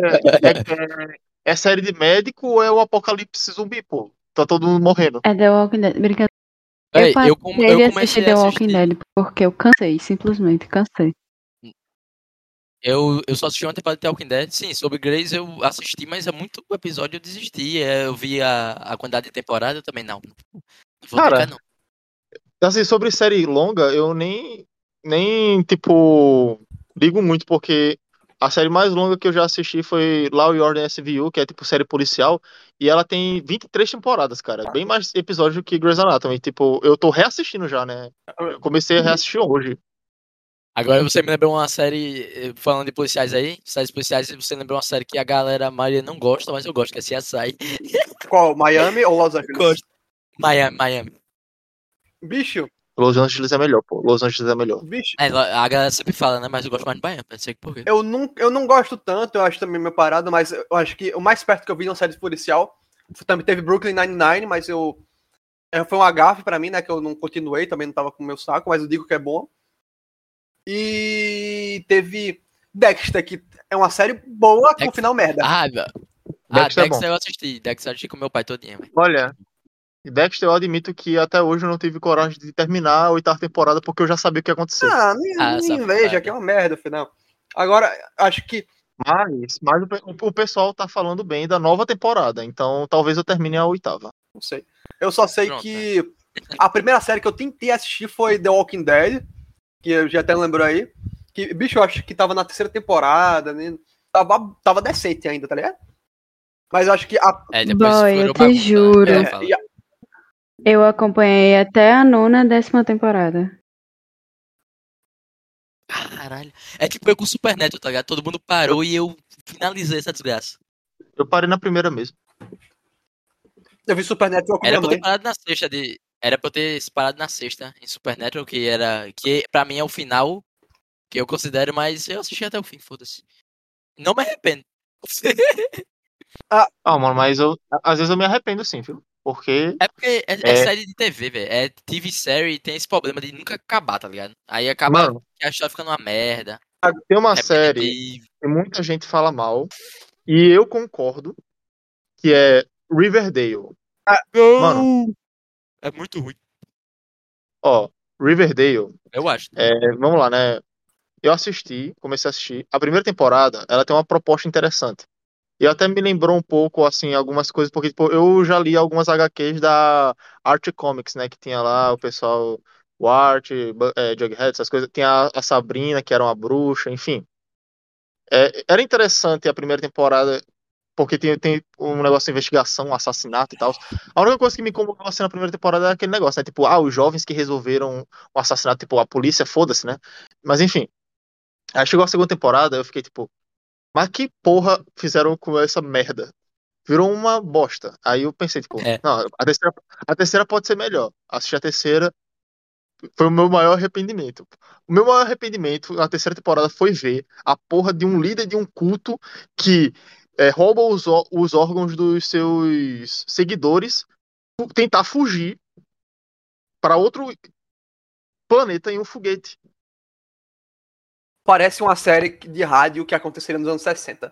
é série de médico ou é o apocalipse zumbi, pô? Tá todo mundo morrendo. É The Walking Dead. Brincadeira. véi, parei eu de comecei assistir a The Walking assistir. Dead porque eu cansei, simplesmente cansei. Eu só assisti uma temporada de The Walking Dead. Sim, sobre Grey's eu assisti, mas é muito episódio eu desisti. Eu vi a quantidade de temporada, eu também não. Não vou Cara, tancar, não. assim, sobre série longa, eu nem, tipo, ligo muito, porque a série mais longa que eu já assisti foi Law e Order SVU, que é, tipo, série policial, e ela tem 23 temporadas, cara. Bem mais episódios do que Grey's Anatomy. Tipo, eu tô reassistindo já, né? Eu comecei a reassistir hoje. Agora você me lembrou uma série, falando de policiais aí, séries policiais, você lembrou uma série que a galera, a maioria não gosta, mas eu gosto, que é CSI. Qual? Miami ou Los Angeles? Gosto. Miami. Bicho, Los Angeles é melhor, pô. Los Angeles é melhor. bicho. A galera sempre fala, né? Mas eu gosto mais de Miami, não sei por quê. Eu não gosto tanto, eu acho também meu parado, mas eu acho que o mais perto que eu vi de uma série policial também teve Brooklyn Nine-Nine, mas foi um agafe pra mim, né, que eu não continuei, também não tava com o meu saco, mas eu digo que é bom. E teve Dexter, que é uma série boa com final merda. Dexter é bom. Dexter eu assisti. Dexter eu assisti com meu pai todinho, velho. Olha, Dexter eu admito que até hoje eu não tive coragem de terminar a 8ª temporada porque eu já sabia o que ia acontecer. Nem safado. veja, que é uma merda o final. Agora, acho que Mas o pessoal tá falando bem da nova temporada, então talvez eu termine a 8ª. não sei. Eu só sei Pronto, que a primeira série que eu tentei assistir foi The Walking Dead, que eu já até lembro aí. Que, bicho, eu acho que tava na 3ª temporada, né? Tava decente ainda, tá ligado? Mas eu acho que Depois Boy, furou eu te bagunça, né? juro. É, fala. Eu acompanhei até a 9ª, 10ª temporada. Caralho. É tipo eu com o Supernatural, tá ligado? Todo mundo parou e eu finalizei essa desgraça. Eu parei na primeira mesmo. eu vi Supernatural com Era minha pra eu ter mãe. parado na sexta Era pra eu ter parado na sexta em Supernatural, que pra mim é o final que eu considero, mas eu assisti até o fim, foda-se. Não me arrependo. Mano, mas às vezes eu me arrependo sim, viu? Porque É porque é série de TV, velho. É TV série e tem esse problema de nunca acabar, tá ligado? Aí acaba Mano, que a história fica numa merda. tem uma série repetitivo. que muita gente fala mal e eu concordo, que é Riverdale. Mano, É muito ruim. ó, Riverdale, Eu acho. vamos lá, né? Eu comecei a assistir. A primeira temporada, ela tem uma proposta interessante. E até me lembrou um pouco, assim, algumas coisas, porque tipo, eu já li algumas HQs da Art Comics, né? Que tinha lá o pessoal, o Art, Jughead, essas coisas. Tinha a Sabrina, que era uma bruxa, enfim. Era interessante a primeira temporada, porque tem um negócio de investigação, um assassinato e tal. A única coisa que me incomodou assim na primeira temporada é aquele negócio, né? Tipo, os jovens que resolveram o assassinato, tipo, a polícia, foda-se, né? Mas enfim. Aí chegou a segunda temporada, eu fiquei tipo, mas que porra fizeram com essa merda? Virou uma bosta. Aí eu pensei, tipo, É. não, a terceira pode ser melhor. Assistir a terceira foi o meu maior arrependimento. O meu maior arrependimento na terceira temporada foi ver a porra de um líder de um culto que rouba os órgãos dos seus seguidores, tentar fugir para outro planeta em um foguete. Parece uma série de rádio que aconteceria nos anos 60.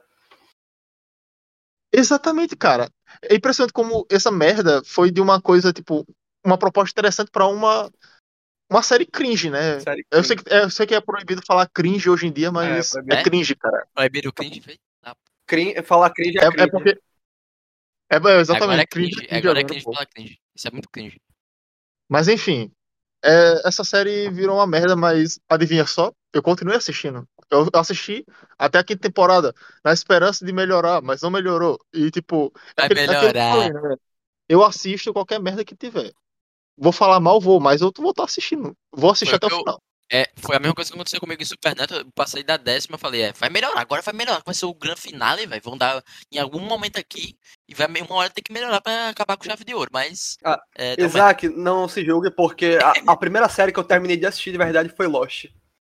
Exatamente, cara. É impressionante como essa merda foi de uma coisa, tipo, uma proposta interessante pra uma série cringe, né? Série Eu sei que é proibido falar cringe hoje em dia, mas proibido. é cringe, cara. Proibiram o cringe, velho. Falar cringe é cringe. É porque. Agora é Exatamente, cringe. cringe Agora é agora, cringe pô. falar cringe. Isso é muito cringe. Mas enfim, essa série virou uma merda, mas adivinha só? Eu continuei assistindo. Eu assisti até a quinta temporada, na esperança de melhorar, mas não melhorou. E tipo, Vai aquilo que eu falei, melhorar. né? Eu assisto qualquer merda que tiver. Vou falar mal, vou, mas eu vou estar assistindo. Vou assistir Foi o até que o eu. final. Foi a mesma coisa que aconteceu comigo em Superneto. Eu passei da 10ª, eu falei, vai melhorar, agora vai melhorar. Vai ser o grande finale, velho. Vão dar em algum momento aqui e vai uma hora ter que melhorar pra acabar com chave de ouro. Mas. Ah, deu merda. Isaac, não se julgue, porque a primeira série que eu terminei de assistir de verdade foi Lost.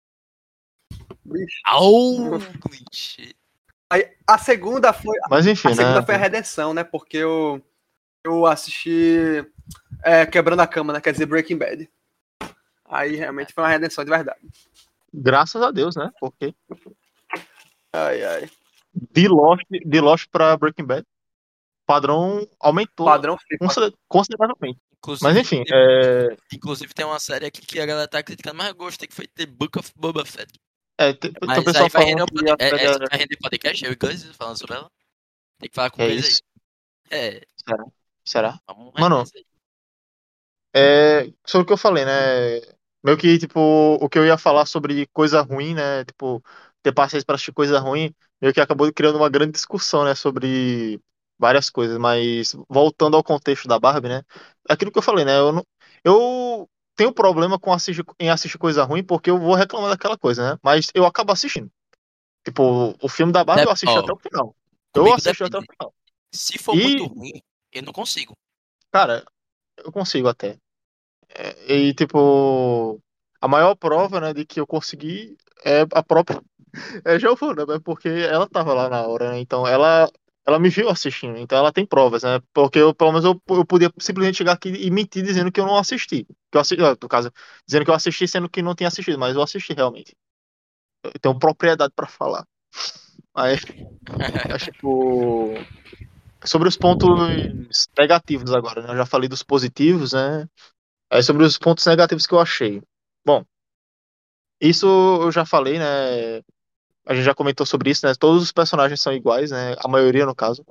Bicho. Au, clichê. Aí, a segunda foi Mas enfim, a segunda né? foi a redenção, né? Porque eu assisti Quebrando a Cama, né? Quer dizer, Breaking Bad. Aí realmente foi uma redenção de verdade. Graças a Deus, né? Porque Ai, ai. de Lost pra Breaking Bad, o padrão aumentou Padrão FIFA. consideravelmente. Mas Inclusive, enfim, inclusive tem uma série aqui que a galera tá criticando, mas eu gostei, que foi The Book of Boba Fett. tem o Mas pessoal aí vai falando render, que a série essa vai render podcast, eu e Gus falando sobre ela. Tem que falar com o é Gus isso. aí. Será? Vamos Mano, render isso aí. sobre o que eu falei, né? Meio que, tipo, o que eu ia falar sobre coisa ruim, né? Tipo, ter paciência pra assistir coisa ruim, meio que acabou criando uma grande discussão, né? Sobre várias coisas. Mas, voltando ao contexto da Barbie, né? Aquilo que eu falei, né? Eu tenho problema em assistir coisa ruim porque eu vou reclamar daquela coisa, né? Mas eu acabo assistindo. Tipo, o filme da Barbie eu assisti até Ó, o final. Eu comigo assisti até o depende. final. Se for muito E, ruim, eu não consigo. cara, eu consigo até. E, tipo, a maior prova, né, de que eu consegui é a própria Giovanna, né, porque ela tava lá na hora, né, então ela me viu assistindo, então ela tem provas, né, porque pelo menos eu podia simplesmente chegar aqui e mentir dizendo que eu não assisti, que eu assisti, no caso, dizendo que eu assisti sendo que não tinha assistido, mas eu assisti realmente. Eu tenho propriedade pra falar. Mas, tipo, sobre os pontos negativos agora, né, eu já falei dos positivos, né, aí sobre os pontos negativos que eu achei. Bom, isso eu já falei, né? A gente já comentou sobre isso, né? Todos os personagens são iguais, né? A maioria, no caso.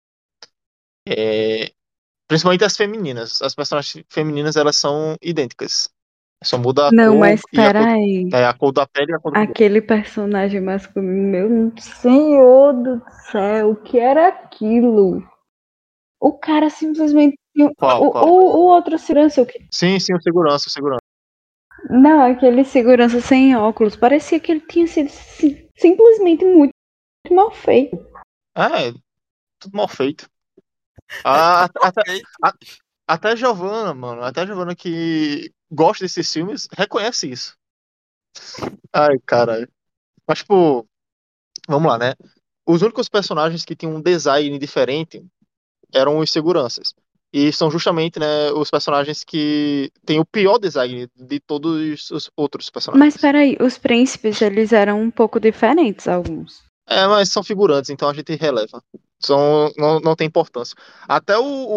É, principalmente as femininas. As personagens femininas, elas são idênticas. Só muda a Não, cor mas e a cor, peraí. a cor da pele e a cor do corpo. Aquele personagem masculino, meu senhor do céu, o que era aquilo? O cara simplesmente. Qual, qual? O outro segurança, o que. Sim, sim, o segurança, o segurança. Não, aquele segurança sem óculos. Parecia que ele tinha sido simplesmente muito mal feito. É, tudo mal feito. Ah, Feito. até a Giovanna, mano. Até a Giovanna que gosta desses filmes reconhece isso. Ai, caralho. Mas, tipo, vamos lá, né? Os únicos personagens que tinham um design diferente eram os seguranças. E são justamente, né, os personagens que têm o pior design de todos os outros Mas personagens. peraí, os príncipes, eles eram um pouco diferentes, alguns. Mas são figurantes, então a gente releva. Não tem importância. Até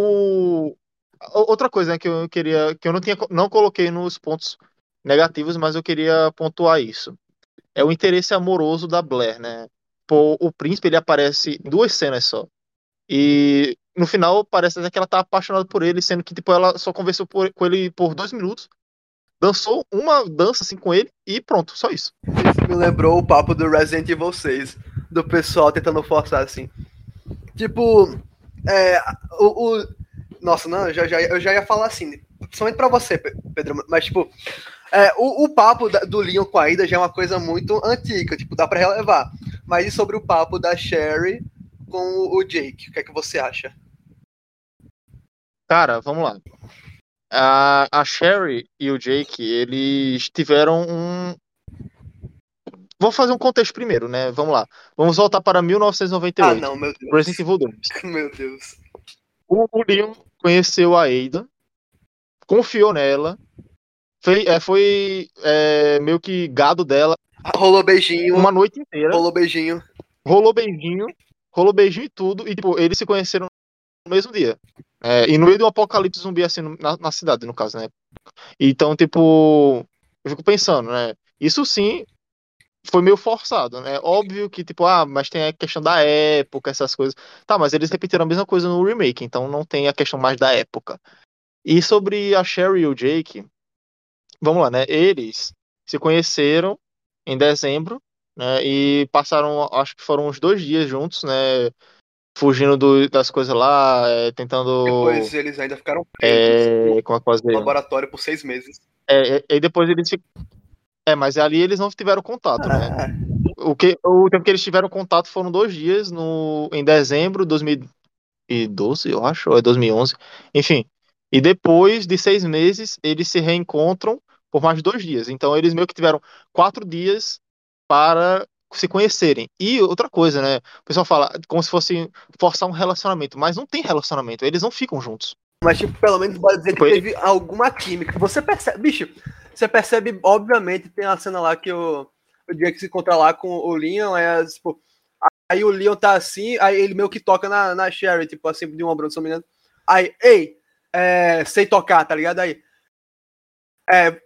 outra coisa, né, que eu queria, que eu não coloquei nos pontos negativos, mas eu queria pontuar isso. É o interesse amoroso da Blair, né? Pô, o príncipe, ele aparece em duas cenas só. E no final parece até que ela tá apaixonada por ele, sendo que tipo, ela só conversou com ele por 2 minutos, dançou uma dança assim com ele e pronto, só isso. Isso me lembrou o papo do Resident Evil 6, do pessoal tentando forçar assim. Tipo, nossa, não, eu já ia falar assim, principalmente pra você, Pedro, mas tipo, o papo do Leon com a Ida já é uma coisa muito antiga, tipo, dá pra relevar. Mas e sobre o papo da Sherry com o Jake, o que é que você acha? Cara, vamos lá. A Sherry e o Jake, eles tiveram Vou fazer um contexto primeiro, né? Vamos lá. Vamos voltar para Ah, 1998. não, meu Deus. Resident Evil 2. Meu Deus. O Leon conheceu a Ada, confiou nela, foi meio que gado dela Rolou beijinho, uma noite inteira. rolou beijinho. Rolou beijinho e tudo. E, tipo, eles se conheceram no mesmo dia. E no meio de um apocalipse zumbi, assim, na cidade, no caso, né? Então, tipo, eu fico pensando, né? Isso sim foi meio forçado, né? Óbvio que, tipo, mas tem a questão da época, essas coisas. Tá, mas eles repetiram a mesma coisa no remake, então não tem a questão mais da época. E sobre a Sherry e o Jake, vamos lá, né? Eles se conheceram em dezembro, né? E passaram, acho que foram uns 2 dias juntos, né? Fugindo das coisas lá, tentando. Depois eles ainda ficaram presos no Como é que eu posso dizer? laboratório por 6 meses. E depois eles. Mas ali eles não tiveram contato, né? Ah, O tempo que eles tiveram contato foram 2 dias em dezembro de 2012, eu acho, ou é 2011. Enfim. E depois de 6 meses, eles se reencontram por mais 2 dias. Então eles meio que tiveram 4 dias para se conhecerem. E outra coisa, né? O pessoal fala como se fosse forçar um relacionamento, mas não tem relacionamento, eles não ficam juntos. mas, tipo, pelo menos pode dizer que Tipo, teve alguma química. Você percebe, bicho, você percebe, obviamente, tem uma cena lá que o Jake se encontra lá com o Leon, tipo, aí o Leon tá assim, aí ele meio que toca na Sherry, tipo, assim, de um ombro, se não me engano. Aí, ei, sei tocar, tá ligado? É,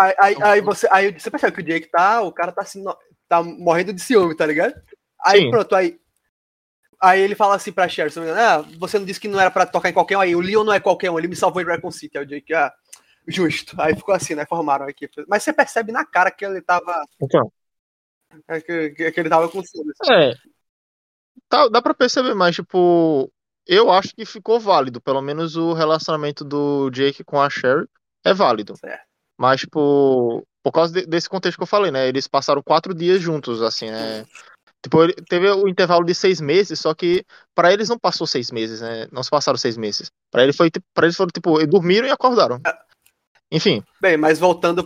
aí você percebe que o Jake o cara tá assim, tá morrendo de ciúme, tá ligado? Aí sim. pronto, aí ele fala assim pra Sherry, se não me engano, você não disse que não era pra tocar em qualquer um, aí o Leon não é qualquer um, ele me salvou em Raccoon City, aí o Jake, justo. Aí ficou assim, né, formaram a equipe. Mas você percebe na cara que ele tava, Então, que ele tava com ciúme. é, dá pra perceber, mas, tipo, eu acho que ficou válido. Pelo menos o relacionamento do Jake com a Sherry é válido. Certo. Mas, tipo, por causa desse contexto que eu falei, né? Eles passaram 4 dias juntos, assim, né? Tipo, teve o intervalo de 6 meses, só que pra eles não passou 6 meses, né? Não se passaram 6 meses. Pra eles foram, tipo, dormiram e acordaram. Enfim, Bem, mas voltando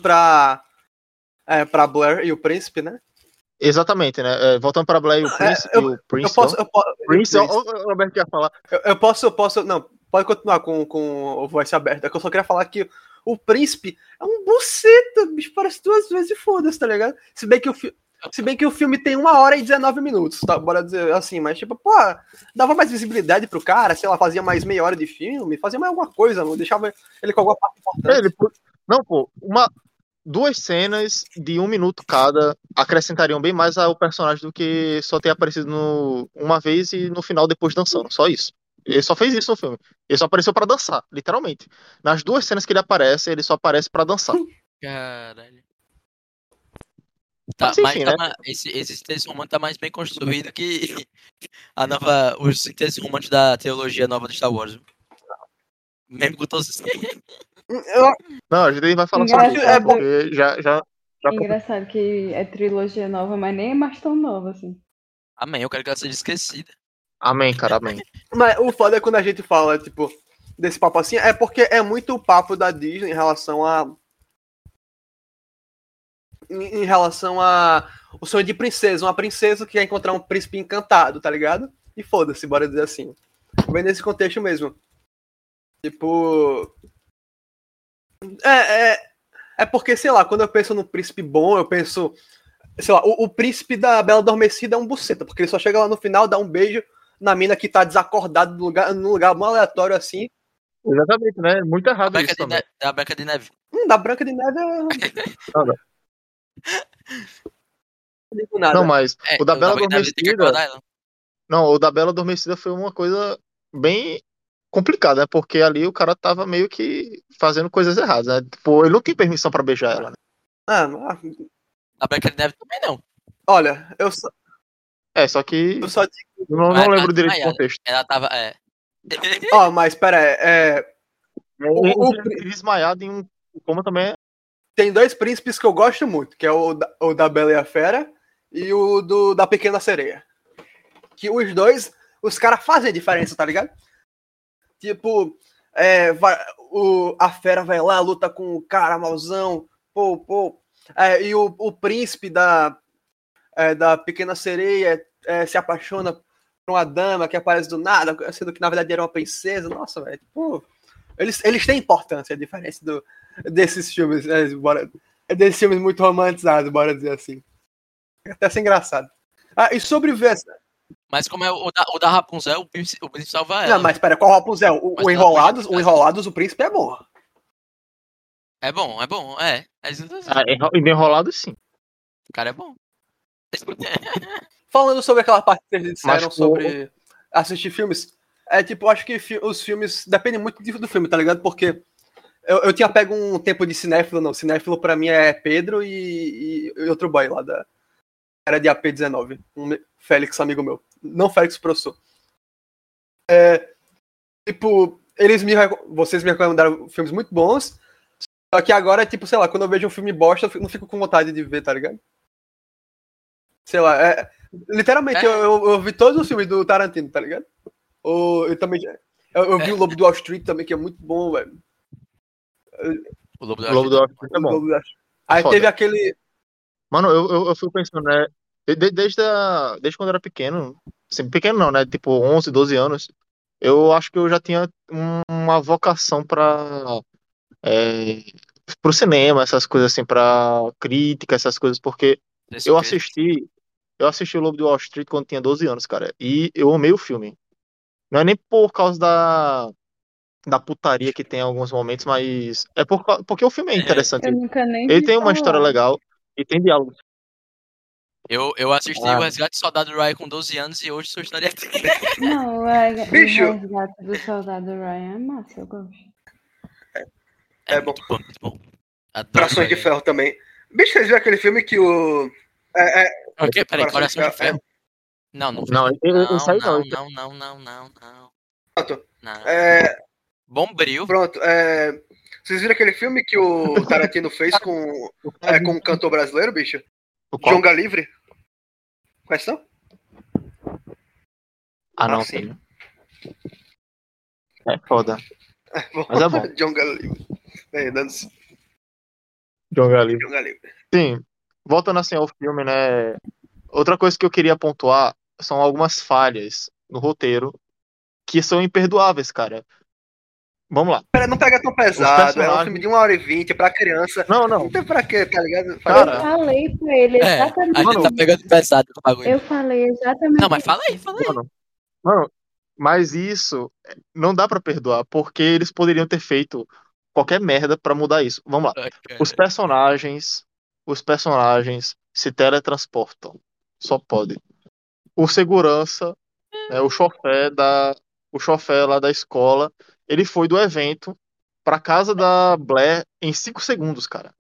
pra Blair e o príncipe, né? exatamente, né? Voltando pra Blair e o Prince, Eu, e o eu Prince, ó. posso. Prince, ó, o Roberto quer falar. Eu posso. Não, pode continuar com o voice aberto. É que eu só queria falar que o príncipe é um buceta, bicho, parece 2 vezes e foda-se, tá ligado? Se bem que o filme tem 1 hora e 19 minutos, tá? Bora dizer assim, mas tipo, pô, dava mais visibilidade pro cara, sei lá, fazia mais meia hora de filme, fazia mais alguma coisa, não deixava ele com alguma parte importante. Não, pô, 2 cenas de 1 minuto cada acrescentariam bem mais ao personagem do que só ter aparecido uma vez e no final depois dançando. Só isso. Ele só fez isso no filme. Ele só apareceu pra dançar, literalmente. Nas 2 cenas que ele só aparece pra dançar. Caralho. Mas enfim, né? Esse interesse romântico tá mais bem construído que os interesses românticos da teologia nova do Star Wars. Mesmo com todos os... Não, a gente vai falar sobre isso, Engraçado. porque já Engraçado que é trilogia nova, mas nem é mais tão nova assim. Amém, eu quero que ela seja esquecida. Amém, cara, amém. Mas o foda é quando a gente fala, tipo, desse papo assim, é porque é muito o papo da Disney em relação a o sonho de princesa, uma princesa que quer encontrar um príncipe encantado, tá ligado? E foda-se, bora dizer assim. Vem nesse contexto mesmo. Tipo. É porque, sei lá, quando eu penso no príncipe bom, eu penso. Sei lá, o príncipe da Bela Adormecida é um buceta, porque ele só chega lá no final, dá um beijo na mina que tá desacordada num lugar muito aleatório assim. Exatamente, né? Muito errado isso também. A Branca de Neve. Da Branca de Neve Não, não digo nada. não, mas o da Bela Branca de Neve tem que Adormecida. acordar ela. Não, o da Bela Adormecida foi uma coisa bem complicada, né? Porque ali o cara tava meio que fazendo coisas erradas, né? Tipo, ele não tem permissão pra beijar ela, né? A Branca de Neve também não. Olha, Só que eu só digo. não Ela lembro tava direito do desmaiada. contexto. Ela tava. Ó, mas pera aí. Ele desmaiado em um coma também. Tem 2 príncipes que eu gosto muito, que é o da Bela e a Fera e o da Pequena Sereia. Que os dois, os caras fazem a diferença, tá ligado? Tipo, a Fera vai lá, luta com o cara mauzão, e o príncipe da Pequena Sereia se apaixona por uma dama que aparece do nada, sendo que na verdade era uma princesa. Nossa, velho, tipo, eles têm importância, a diferença desses filmes, desses filmes muito romantizados, bora dizer assim. Até ser engraçado. E sobre Mas como é o da Rapunzel, o príncipe salva ela. Não, mas pera, qual Rapunzel? O Enrolados, o príncipe é bom. É bom, é. Enrolado, sim. O cara é bom. Falando sobre aquela parte que vocês disseram Mas, sobre assistir filmes, tipo, eu acho que os filmes dependem muito do filme, tá ligado? Porque eu tinha pego um tempo de cinéfilo, não. Cinéfilo pra mim é Pedro e outro boy lá da era de AP19, um Félix, amigo meu. Não Félix, professor. Tipo, vocês me recomendaram filmes muito bons, só que agora, tipo, sei lá, quando eu vejo um filme bosta, eu não fico com vontade de ver, tá ligado? Sei lá, literalmente, eu vi todos os filmes do Tarantino, tá ligado? Eu também vi o Lobo do Wall Street também, que é muito bom, velho. O Lobo O Lobo do Wall Street é bom. Aí Foda. teve aquele... Mano, eu fico pensando, né? Desde quando eu era pequeno, assim, pequeno não, né? Tipo, 11, 12 anos, eu acho que eu já tinha uma vocação pro cinema, essas coisas assim, pra crítica, essas coisas, porque eu assisti o Lobo de Wall Street quando tinha 12 anos, cara, e eu amei o filme. Não é nem por causa da putaria que tem em alguns momentos, mas é porque o filme é interessante. Eu nunca nem Ele vi tem uma história falar. legal e tem diálogo. Eu assisti o Resgate do Soldado Ryan com 12 anos e hoje sou historiador. Não, Bicho! o Resgate do Soldado Ryan é massa, eu gosto. É bom. Muito bom. Adoro Corações de Ryan. Ferro também. Bicho, vocês viram aquele filme que o... O quê? Peraí, Coração Coração de de Ferro? Não, Não, não. isso aí não. Não. Pronto. Não. Bombril. Pronto. Vocês viram aquele filme que o Tarantino fez com um cantor brasileiro, bicho? O qual? Jonga Livre? Quais são? Não, sim. sim. É foda. Bom, Mas é bom. Jonga Livre. Dando-se. Jogar ali. Jonga Livre. Sim, voltando assim ao filme, né? Outra coisa que eu queria pontuar são algumas falhas no roteiro que são imperdoáveis, cara. Vamos lá. Não pega tão pesado, é um filme de 1h20 pra criança. Não. Não tem pra quê, tá ligado? Cara, Eu falei pra ele exatamente. A gente tá pegando pesado no bagulho. Eu falei exatamente. Não, mas fala aí. Mano, mas isso não dá pra perdoar, porque eles poderiam ter feito qualquer merda pra mudar isso. Vamos lá. Os personagens se teletransportam. Só pode. O segurança, né, o chofer lá da escola, ele foi do evento pra casa da Blair em 5 segundos, cara.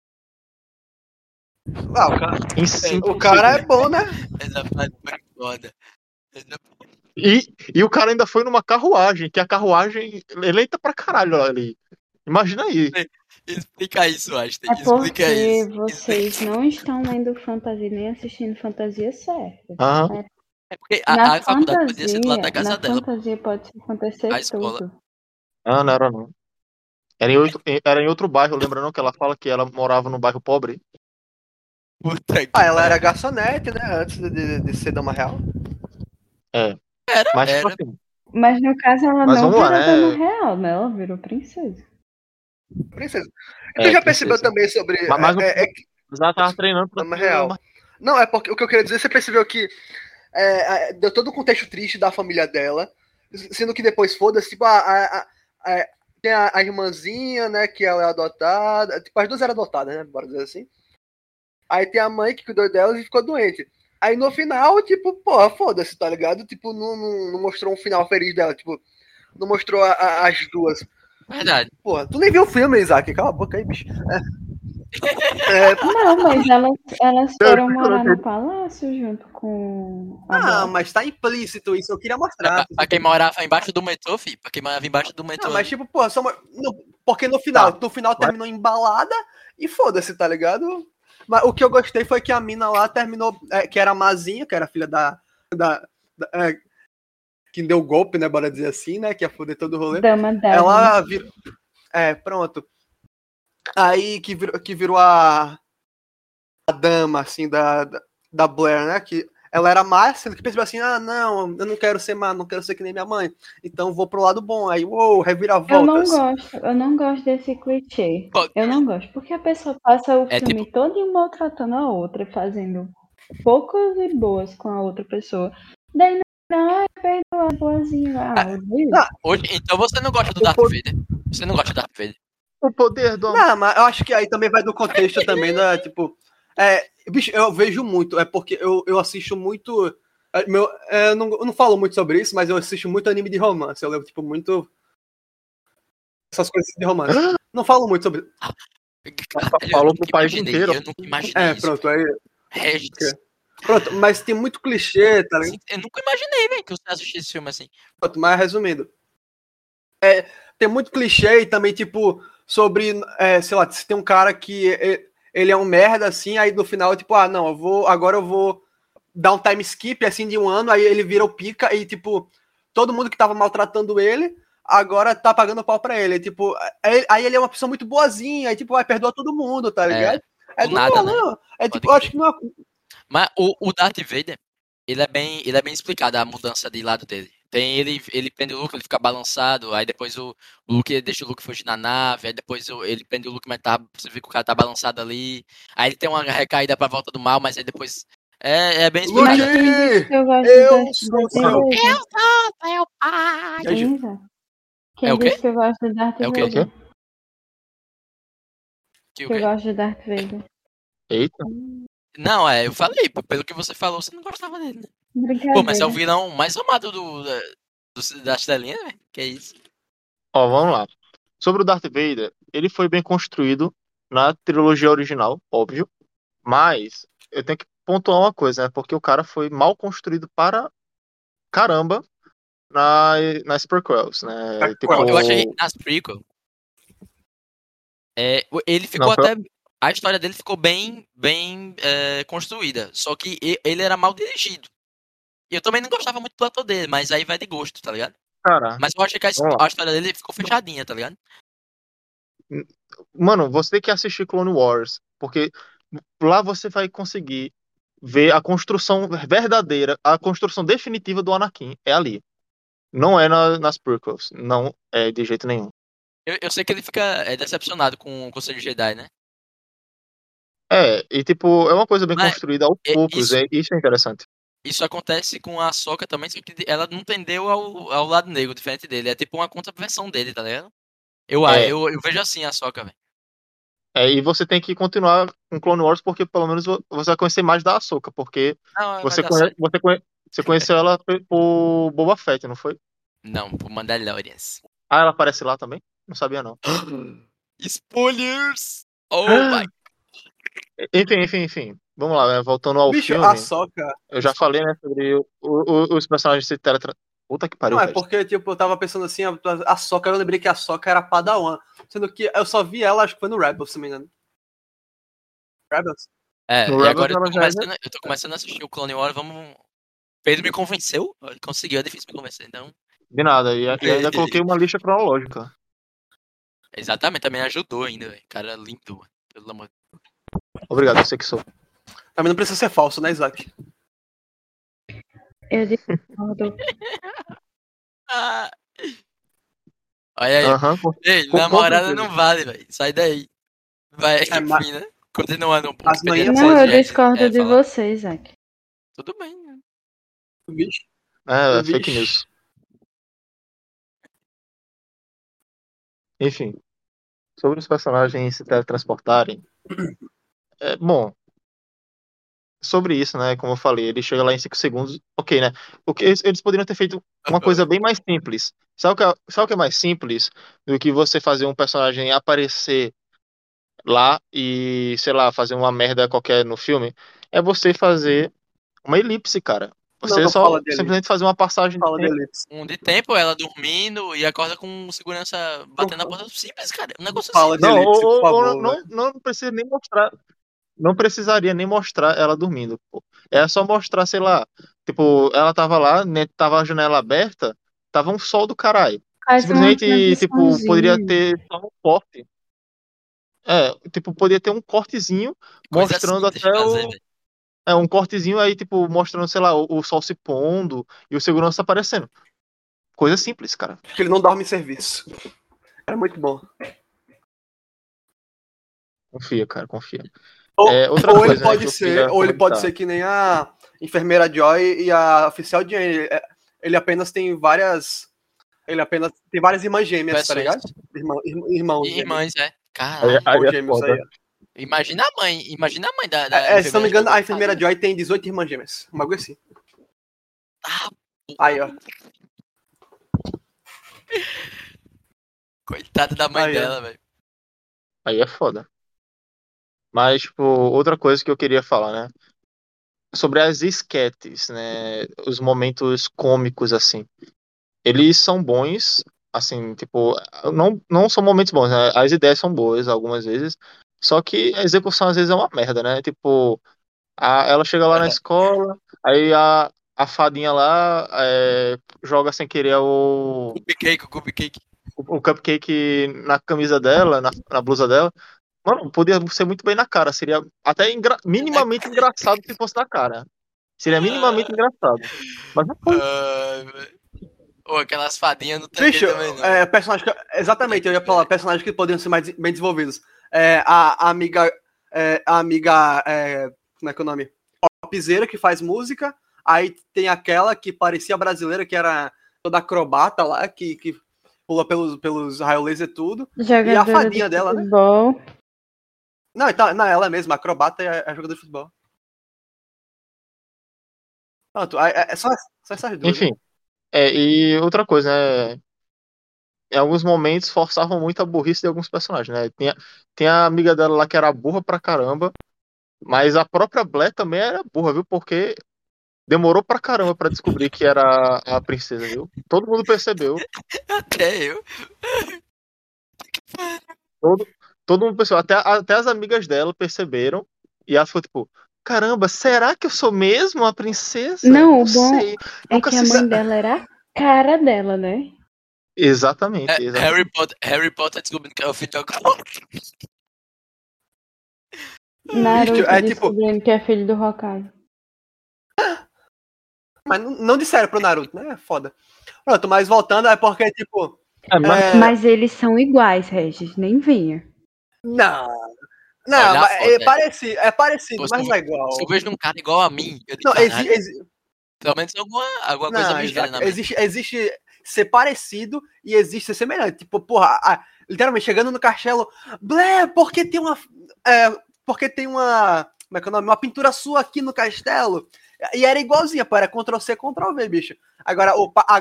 Em 5 O cara é bom, né? Essa frase foi foda. E o cara ainda foi numa carruagem, que a carruagem é lenta pra caralho ali. Imagina aí. Explica isso, Ashton. É porque Explica isso. vocês não estão lendo fantasia nem assistindo fantasia certa. Ah, É porque Na a faculdade podia ser do lado da casa na dela. fantasia pode acontecer A escola. tudo. não era não. Era em outro bairro, lembra não que ela fala que ela morava num bairro pobre? Puta que Ela era garçonete, né? Antes de ser dama real. É. Era, Mas tipo era. assim, Mas no caso ela Mas não vamos virou lá, né? dama real, né? Ela virou princesa. Princesa. Tu já percebeu princesa. também sobre... Mas ela tava treinando pra dama ser real. uma- Não, é porque o que eu queria dizer, você percebeu que deu todo o contexto triste da família dela, sendo que depois, foda-se, tipo, tem a irmãzinha, né, que ela é adotada, tipo, as duas eram adotadas, né, bora dizer assim. Aí tem a mãe que cuidou delas e ficou doente. Aí no final, tipo, porra, foda-se, tá ligado? Tipo, não mostrou um final feliz dela, tipo, não mostrou as duas. Verdade. Porra, tu nem viu o filme, Isaac, cala a boca aí, bicho. Não, mas elas foram morar no palácio junto com a Bela. Mas tá implícito isso, eu queria mostrar. Pra quem morava embaixo do metrô, filho. Pra quem morava embaixo do metrô. Não, mas tipo, porra, porque no final, Tá. terminou embalada e foda-se, tá ligado? Mas o que eu gostei foi que a mina lá terminou, que era a Mazinha, que era filha que deu o golpe, né, bora dizer assim, né, que ia foder todo o rolê. Dama dela. Ela virou... pronto. Aí que virou a dama, assim, da Blair, né? Que ela era má, sendo que percebeu assim, não, eu não quero ser má, não quero ser que nem minha mãe. Então vou pro lado bom. Aí, reviravoltas. Eu não gosto desse clichê. Pô, Eu não gosto, porque a pessoa passa o É filme todo e maltratando a outra, fazendo poucas e boas com a outra pessoa. Daí não, perdoa a boazinha. Odeio. hoje, então você não gosta do Darth Vader. Você não gosta do Darth Vader. O poder do amor. Não, mas eu acho que aí também vai do contexto também da, tipo... bicho, eu vejo muito, porque eu assisto muito... eu não falo muito sobre isso, mas eu assisto muito anime de romance. Eu levo, tipo, muito... essas coisas de romance. Não falo muito sobre... Caralho, Falou eu pro nunca país imaginei, inteiro. Eu nunca imaginei isso. Pronto, aí... Regis. Pronto, mas tem muito clichê, tá ligado? Eu nunca imaginei, velho, que você assistisse esse filme assim. Pronto, mas resumindo. Tem muito clichê e também, tipo, sobre, sei lá, se tem um cara que ele é um merda, assim, aí no final, tipo, não, agora eu vou dar um time skip, assim, de um ano, aí ele vira o pica e, tipo, todo mundo que tava maltratando ele, agora tá pagando pau pra ele. Tipo, aí ele é uma pessoa muito boazinha, aí, tipo, vai perdoar todo mundo, tá ligado? Do nada, né? Não. Tipo, Pode eu acho que não é... Mas o Darth Vader, ele é bem explicado a mudança de lado dele. Tem ele prende o Luke, ele fica balançado, aí depois o Luke deixa o Luke fugir na nave, aí depois ele prende o Luke, mas você vê que o cara tá balançado ali. Aí ele tem uma recaída pra volta do mal, mas aí depois é bem Luke, explicado. Eu gosto eu de sou Darth seu Vader. Meu pai! Quem É o quê? disse que eu gosto de Darth É o quê? Vader? Que o Que eu quê? gosto de Darth Vader. Eita. Não, eu falei, pelo que você falou, você não gostava dele, né? Pô, mas é o Brincadeira. vilão mais amado das telinhas, velho. Que é isso? Ó, vamos lá. Sobre o Darth Vader, ele foi bem construído na trilogia original, óbvio. Mas eu tenho que pontuar uma coisa, né? Porque o cara foi mal construído para caramba nas prequels, né? Eu achei Tipo. nas prequel, ele ficou Não, até. A história dele ficou bem construída. Só que ele era mal dirigido. E eu também não gostava muito do ator dele, mas aí vai de gosto, tá ligado? cara, Mas eu achei que vamos lá. a história dele ficou fechadinha, tá ligado? Mano, você tem que assistir Clone Wars, porque lá você vai conseguir ver a construção verdadeira, a construção definitiva do Anakin. É ali. Não é nas prequels. Não é de jeito nenhum. Eu sei que ele fica decepcionado com o Conselho Jedi, né? E tipo, é uma coisa bem Mas construída aos poucos. Isso é interessante. isso acontece com a Ahsoka também, só que ela não tendeu ao lado negro, diferente dele. É tipo uma contraversão dele, tá ligado? Eu vejo assim a Ahsoka, velho. E você tem que continuar com Clone Wars porque pelo menos você vai conhecer mais da Ahsoka, porque Não, vai você, dar certo. você conheceu ela por Boba Fett, não foi? Não, por Mandalorians. Ah, ela aparece lá também? Não sabia não. Spoilers! Oh my. Enfim. Vamos lá, né? Voltando ao Bicho, filme. a Soca... Eu já falei, né, sobre os personagens se teletransportarem. Puta que pariu, Não, é velho. porque, tipo, eu tava pensando assim, a Soca, eu lembrei que a Soca era Padawan. Sendo que eu só vi ela, acho que foi no Rebels, se não me engano. Rebels? No E Rebels agora ela já é, eu tô começando a assistir o Clone Wars, vamos. Pedro me convenceu, ele conseguiu, é difícil me convencer, então. de nada. E ainda coloquei uma lista cronológica. Exatamente, também ajudou ainda, velho. Cara lindo, mano. Pelo amor de Obrigado, eu sei que sou. Também não precisa ser falso, né, Isaac? Eu discordo. Ah. Olha aí. Aham. Ei, com namorada certeza. não vale, velho. Sai daí. Vai, mas- enfim, né? Continuando um pouco. As manhãs- experiência Não, eu de discordo de falar. você, Isaac. Tudo bem, né? Bicho. Fake news. Enfim. Sobre os personagens se teletransportarem. Bom, sobre isso, né? Como eu falei, ele chega lá em 5 segundos. Ok, né? Porque eles poderiam ter feito uma coisa bem mais simples. Sabe o que é mais simples do que você fazer um personagem aparecer lá e, sei lá, fazer uma merda qualquer no filme? É você fazer uma elipse, cara. Você Não só fala dele. simplesmente fazer uma passagem de Fala tempo. dele. De tempo, ela dormindo e acorda com segurança batendo na porta. Simples, cara. Um negócio Fala assim. dele, Não, por favor. não precisa nem mostrar. Não precisaria nem mostrar ela dormindo, pô. É só mostrar, sei lá, tipo, ela tava lá, né, tava a janela aberta, tava um sol do caralho. Faz uma Simplesmente, tipo, poderia transiçãozinha. ter só um corte. Tipo, poderia ter um cortezinho Coisa mostrando simples até de fazer, velho. É um cortezinho aí, tipo, mostrando, sei lá, o sol se pondo e o segurança aparecendo. Coisa simples, cara. Acho que ele não dorme em serviço. É muito bom. Confia, cara, confia. Ou, Outra ou ele coisa, né, pode que eu ser, queria ou ele pode comentar. ser que nem a enfermeira Joy e a oficial Jane. Ele apenas tem várias. Ele apenas tem várias irmãs gêmeas, tá Versões. ligado? Irmãos E gêmeos. irmãs, é. Aí, Caralho. aí Irmãos é gêmeos foda. aí. Imagina a mãe da Se não me enfermeira engano, Joy. a enfermeira Joy tem 18 irmãs gêmeas. Um bagulho assim. Ah, Aí, ó. coitada da mãe Aí, ó. dela, velho. Aí é foda. Mas, tipo, outra coisa que eu queria falar, né? Sobre as esquetes, né? Os momentos cômicos, assim. Eles são bons, assim, tipo, não são momentos bons, né? As ideias são boas algumas vezes, só que a execução às vezes é uma merda, né? Tipo, ela chega lá na escola, aí a fadinha lá joga sem querer O cupcake. o cupcake na camisa dela, na blusa dela. Mano, podia ser muito bem na cara, seria até minimamente engraçado se fosse na cara. Seria minimamente engraçado. Mas não foi. Ai, velho. Ou aquelas fadinhas não tem Bicho, também, não. personagem exatamente, eu ia falar personagens que poderiam ser mais bem desenvolvidos. A amiga. Como é que é o nome? Piseira, que faz música. Aí tem aquela que parecia brasileira, que era toda acrobata lá, que pula pelos raios laser e tudo. E a Jogadora fadinha de dela, né? futebol. Não, então, não, ela mesma, a acrobata é a jogadora de futebol. Pronto, só essas duas. Né? Enfim. E outra coisa, né? Em alguns momentos forçavam muito a burrice de alguns personagens, né? Tem a amiga dela lá que era burra pra caramba, mas a própria Blair também era burra, viu? Porque demorou pra caramba pra descobrir que era a princesa, viu? Todo mundo percebeu. Até eu. Todo, todo mundo percebeu. Até as amigas dela perceberam. E ela ficou tipo: caramba, será que eu sou mesmo a princesa? Não, o Não bom sei. é Nunca que a se. mãe dela era a cara dela, né? Exatamente, exatamente. Harry Potter descobrindo que é o filho do Gollum. Naruto Bicho, tipo. descobrindo que é filho do Hokage. Mas não disseram pro Naruto, né? É foda. Pronto, mas voltando, é porque, tipo. Mas eles são iguais, Regis, nem vinha. Não. Olha a Mas foto, é parecido, Pô, mas não é igual. Se eu vejo um cara igual a mim, eu digo, Não, caralho, pelo menos alguma coisa não, me gera na mente. existe ser parecido e existe ser semelhante. Tipo, porra, literalmente chegando no castelo, Blé, porque tem uma. Porque tem uma. Como é que é o nome? Uma pintura sua aqui no castelo. E era igualzinha, pô, era Ctrl-C, Ctrl-V, bicho. Agora,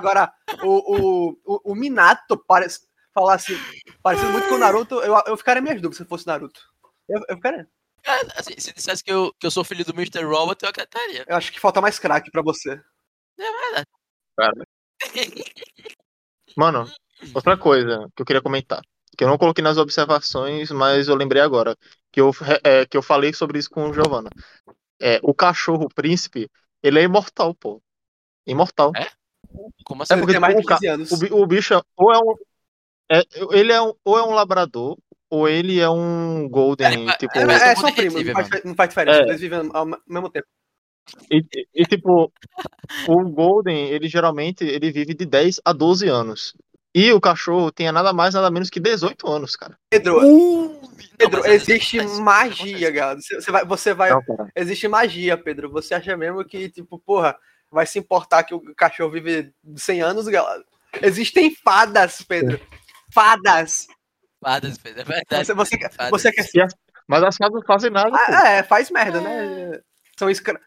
o Minato falar assim, parecido muito com o Naruto, eu ficaria minhas dúvidas se fosse Naruto. Eu ficaria. Assim, se dissesse que eu sou filho do Mr. Robot, eu acreditaria. Eu acho que falta mais crack pra você. É verdade. Cara. Mano, outra coisa que eu queria comentar, que eu não coloquei nas observações, mas eu lembrei agora, que eu falei sobre isso com o Giovanna. O cachorro o príncipe, ele é imortal, pô. Imortal. É? Como assim? Ele Porque tem tipo, mais de 15 anos. o bicho ele ou é um labrador, ou ele é um golden, tipo... São primos, não faz diferença. Eles vivem ao mesmo tempo. Tipo, o golden, ele geralmente ele vive de 10 a 12 anos. E o cachorro tem nada mais, nada menos que 18 anos, cara. Pedro, Não, existe magia, cara. Você vai. Não, cara. Existe magia, Pedro. Você acha mesmo que, tipo, porra, vai se importar que o cachorro vive 100 anos, galera? Existem fadas, Pedro. Fadas. Fadas, Pedro, é verdade. Você quer. Mas as fadas não fazem nada, pô. Faz merda, né? São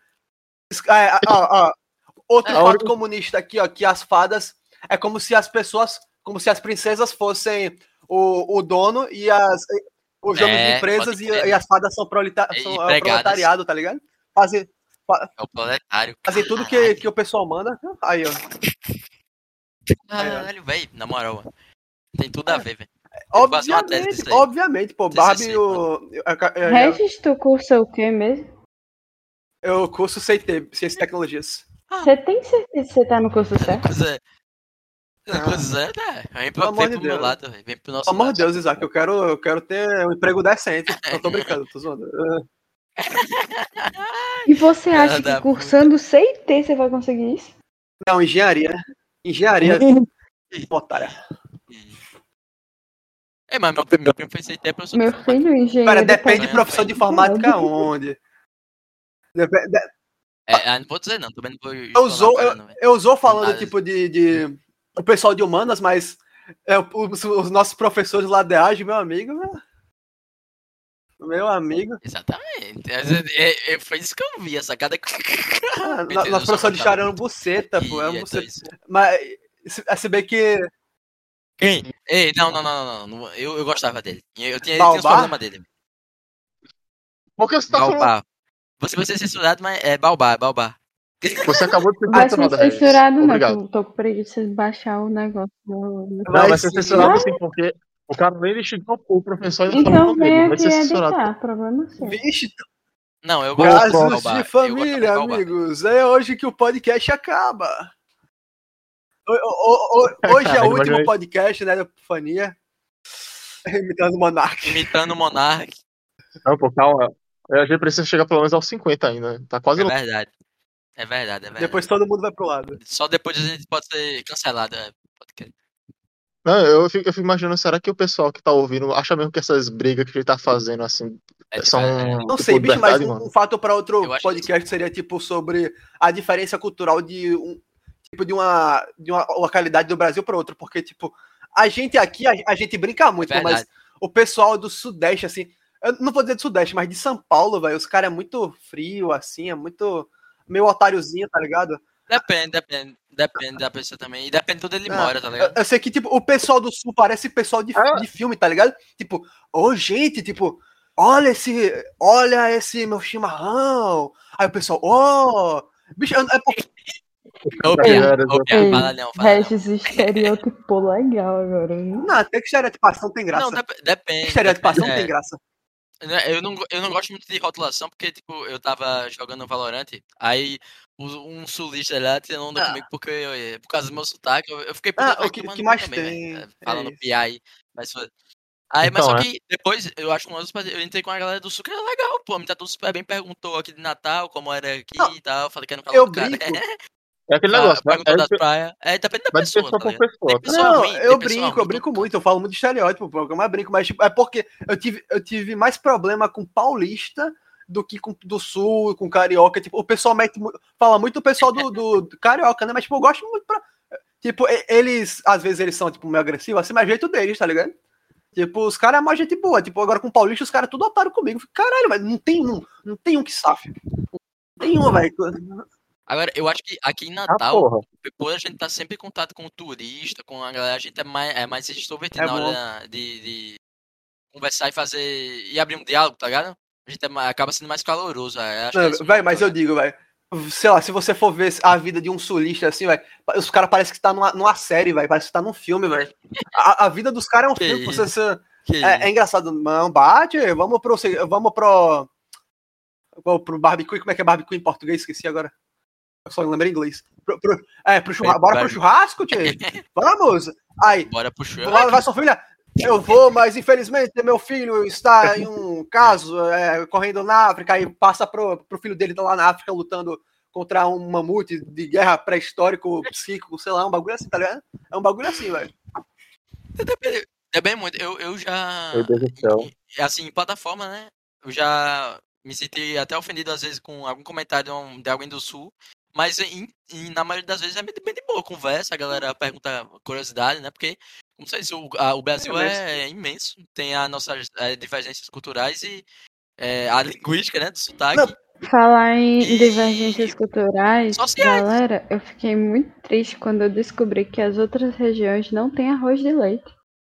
Outro fato comunista aqui, ó, que as fadas é como se as pessoas, como se as princesas fossem o dono e os donos de empresas e as fadas são proletariado, tá ligado? É o proletário. Fazem tudo que o pessoal manda. Aí, ó. Caralho, velho, na moral, mano. Tem tudo a ver, velho. Obviamente, pô, Barbie e o... Regis, tu cursa o quê mesmo? Eu curso CT, Ciências e Tecnologias. Você tem certeza que você tá no curso certo? Vem pro meu lado, velho. Vem pro nosso lado. Pelo amor de Deus, lado. Isaac, eu quero ter um emprego decente. Eu tô brincando, tô zoando. E você acha da que cursando CIT você vai conseguir isso? Não, engenharia. Engenharia. Otária. Mas meu primo fez CT, é professor de Meu informática. filho, engenheiro. Cara, depende de ganhando professor bem. de informática onde. Não vou dizer não, também não vou Eu explorar o cara, não, velho. usou falando, Nada. tipo, de o pessoal de humanas, mas os nossos professores lá de AGE, meu amigo, Meu amigo. Exatamente. Foi isso que eu vi, a sacada. Nosso professor de história era um buceta, pô. É um buceta. Mas, se bem que. Quem? Ei, não. Eu gostava dele. Eu tinha os Baobá? problemas dele. Por que você tá falando? Baobá. Você vai ser censurado, mas é Baobá. Você acabou de ser Vai ser censurado, Regis. censurado, não, que Obrigado. eu tô com preguiça de baixar o negócio. Não, vai ser sim. censurado sim, porque o cara nem xingou o professor ainda falou o Então nome dele. vem Vai aqui ser censurado. editar, problema seu. Vixe, Não, eu Boa, gosto casos Baobá. de família, Eu gosto de Baobá. amigos. É hoje que o podcast acaba. Hoje é o último Imaginei. podcast, né, da Fania. Imitando o Monark. Imitando o Monark. Não, pô, calma. A gente precisa chegar pelo menos aos 50 ainda. Tá quase É lá. verdade. É verdade. Depois todo mundo vai pro lado. Só depois a gente pode ser cancelado. Podcast. Não, eu fico imaginando, será que o pessoal que tá ouvindo acha mesmo que essas brigas que a gente tá fazendo, assim, são Não tipo, sei, de bicho, mas verdade, um mano? fato para outro Eu acho podcast seria tipo sobre a diferença cultural de uma localidade do Brasil para outra, porque tipo, a gente aqui a gente brinca muito, É mas o pessoal do Sudeste assim, eu não vou dizer do Sudeste, mas de São Paulo, velho, os caras é muito frio assim, é muito meio otáriozinho, tá ligado? Depende da pessoa também. E depende de onde ele mora, tá ligado? Eu sei que, tipo, o pessoal do Sul parece pessoal de filme, tá ligado? Tipo, gente, tipo, olha esse meu chimarrão. Aí o pessoal, bicho, Ô, Pia, fala não. Regis estereotipou legal agora, viu? Não, até que estereotipação tem graça. Não, depende. Estereotipação tem graça. Eu não gosto muito de rotulação, porque, tipo, eu tava jogando Valorant, aí um sulista lá tirando onda comigo por causa do meu sotaque, eu fiquei O que mais também, tem? falando isso. PI, mas foi. Aí, mas Então, só que depois, eu acho que eu entrei com a galera do Sul, que era legal, pô, me tratou super bem, perguntou aqui de Natal, como era aqui Não, e tal, falei que era no calor Eu do cara. brinco. É aquele negócio, né? Perguntou das praias, depende da Vai de pessoa, pessoa tá por ligado? pessoa. Tem pessoa Não, ruim, eu tem pessoa ruim, brinco muito, eu falo muito de estereótipo, pô, eu mais brinco, mas tipo, é porque eu tive mais problema com paulista do que com do sul, com carioca, tipo, o pessoal fala muito o pessoal do carioca, né, mas tipo, eu gosto muito tipo, eles, às vezes eles são, tipo, meio agressivos, assim, mas é jeito deles, tá ligado? Tipo, os caras é mais gente boa, tipo, agora com paulista os caras tudo otário comigo, fico, caralho, mas não tem um que safe, não tem um, velho. Agora, eu acho que aqui em Natal, por a gente tá sempre em contato com o turista, com a galera, a gente é mais extrovertido na hora de conversar e fazer. E abrir um diálogo, tá ligado? A gente acaba sendo mais caloroso. Velho, mas eu digo, velho. Sei lá, se você for ver a vida de um sulista assim, velho, os caras parecem que tá numa série, velho. Parece que tá num filme, velho. A vida dos caras é um filme. É engraçado. Não, bate, vamos pro barbecue. Como é que é barbecue em português? Esqueci agora. Eu só lembrei em inglês. Bora pro churrasco, tchê. Vamos. Aí. Bora pro churrasco. Vai, sua filha. Eu vou, mas infelizmente meu filho está em um caso correndo na África, aí passa pro filho dele lá na África lutando contra um mamute de guerra pré-histórico, psíquico, sei lá, um bagulho assim, tá ligado? É um bagulho assim, velho. Depende muito. Eu já. Meu Deus do céu. Assim, em plataforma, né? Eu já me senti até ofendido às vezes com algum comentário de alguém do Sul. Mas na maioria das vezes é bem de boa conversa, a galera pergunta curiosidade, né? Porque, como você disse, o Brasil é imenso, tem as nossas divergências culturais e a linguística, né? Do sotaque. Não. Falar em divergências culturais, sociais. galera, eu fiquei muito triste quando eu descobri que as outras regiões não têm arroz de leite.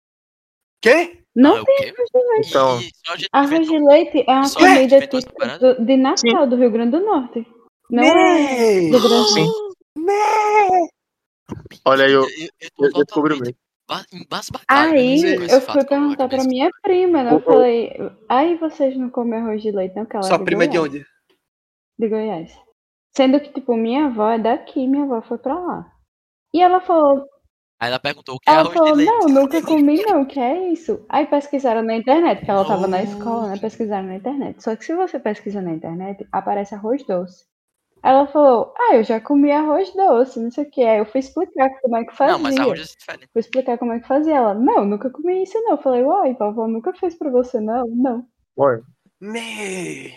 Quê? Não tem arroz de leite. Então, Arroz de leite é uma só a gente comida inventou essa típica parada? de Natal, do Rio Grande do Norte. Não Né? é do Brasil. sim. Né? Olha aí, eu tô descobri mesmo. embasbacado. Aí com esse eu fato fui que perguntar acabei pra de minha prima, né? Eu falei, aí vocês não comem arroz de leite, não? Que ela é Sua de prima é de Goiás. onde? De Goiás. Sendo que, tipo, minha avó é daqui, minha avó foi pra lá. E ela falou, Aí ela perguntou o que é Ela arroz de falou, leite. não, nunca comi não, o que é isso? Aí pesquisaram na internet, porque ela tava na escola, né? Nossa. Pesquisaram na internet. Só que se você pesquisa na internet, aparece arroz doce. Ela falou, eu já comi arroz doce, não sei o que. Aí eu fui explicar como é que Não, mas fazia. arroz doce é diferente. Fui explicar como é que fazia. Ela, não, nunca comi isso não. Eu falei, uai, vovó nunca fez pra você não? Não. Oi. Me...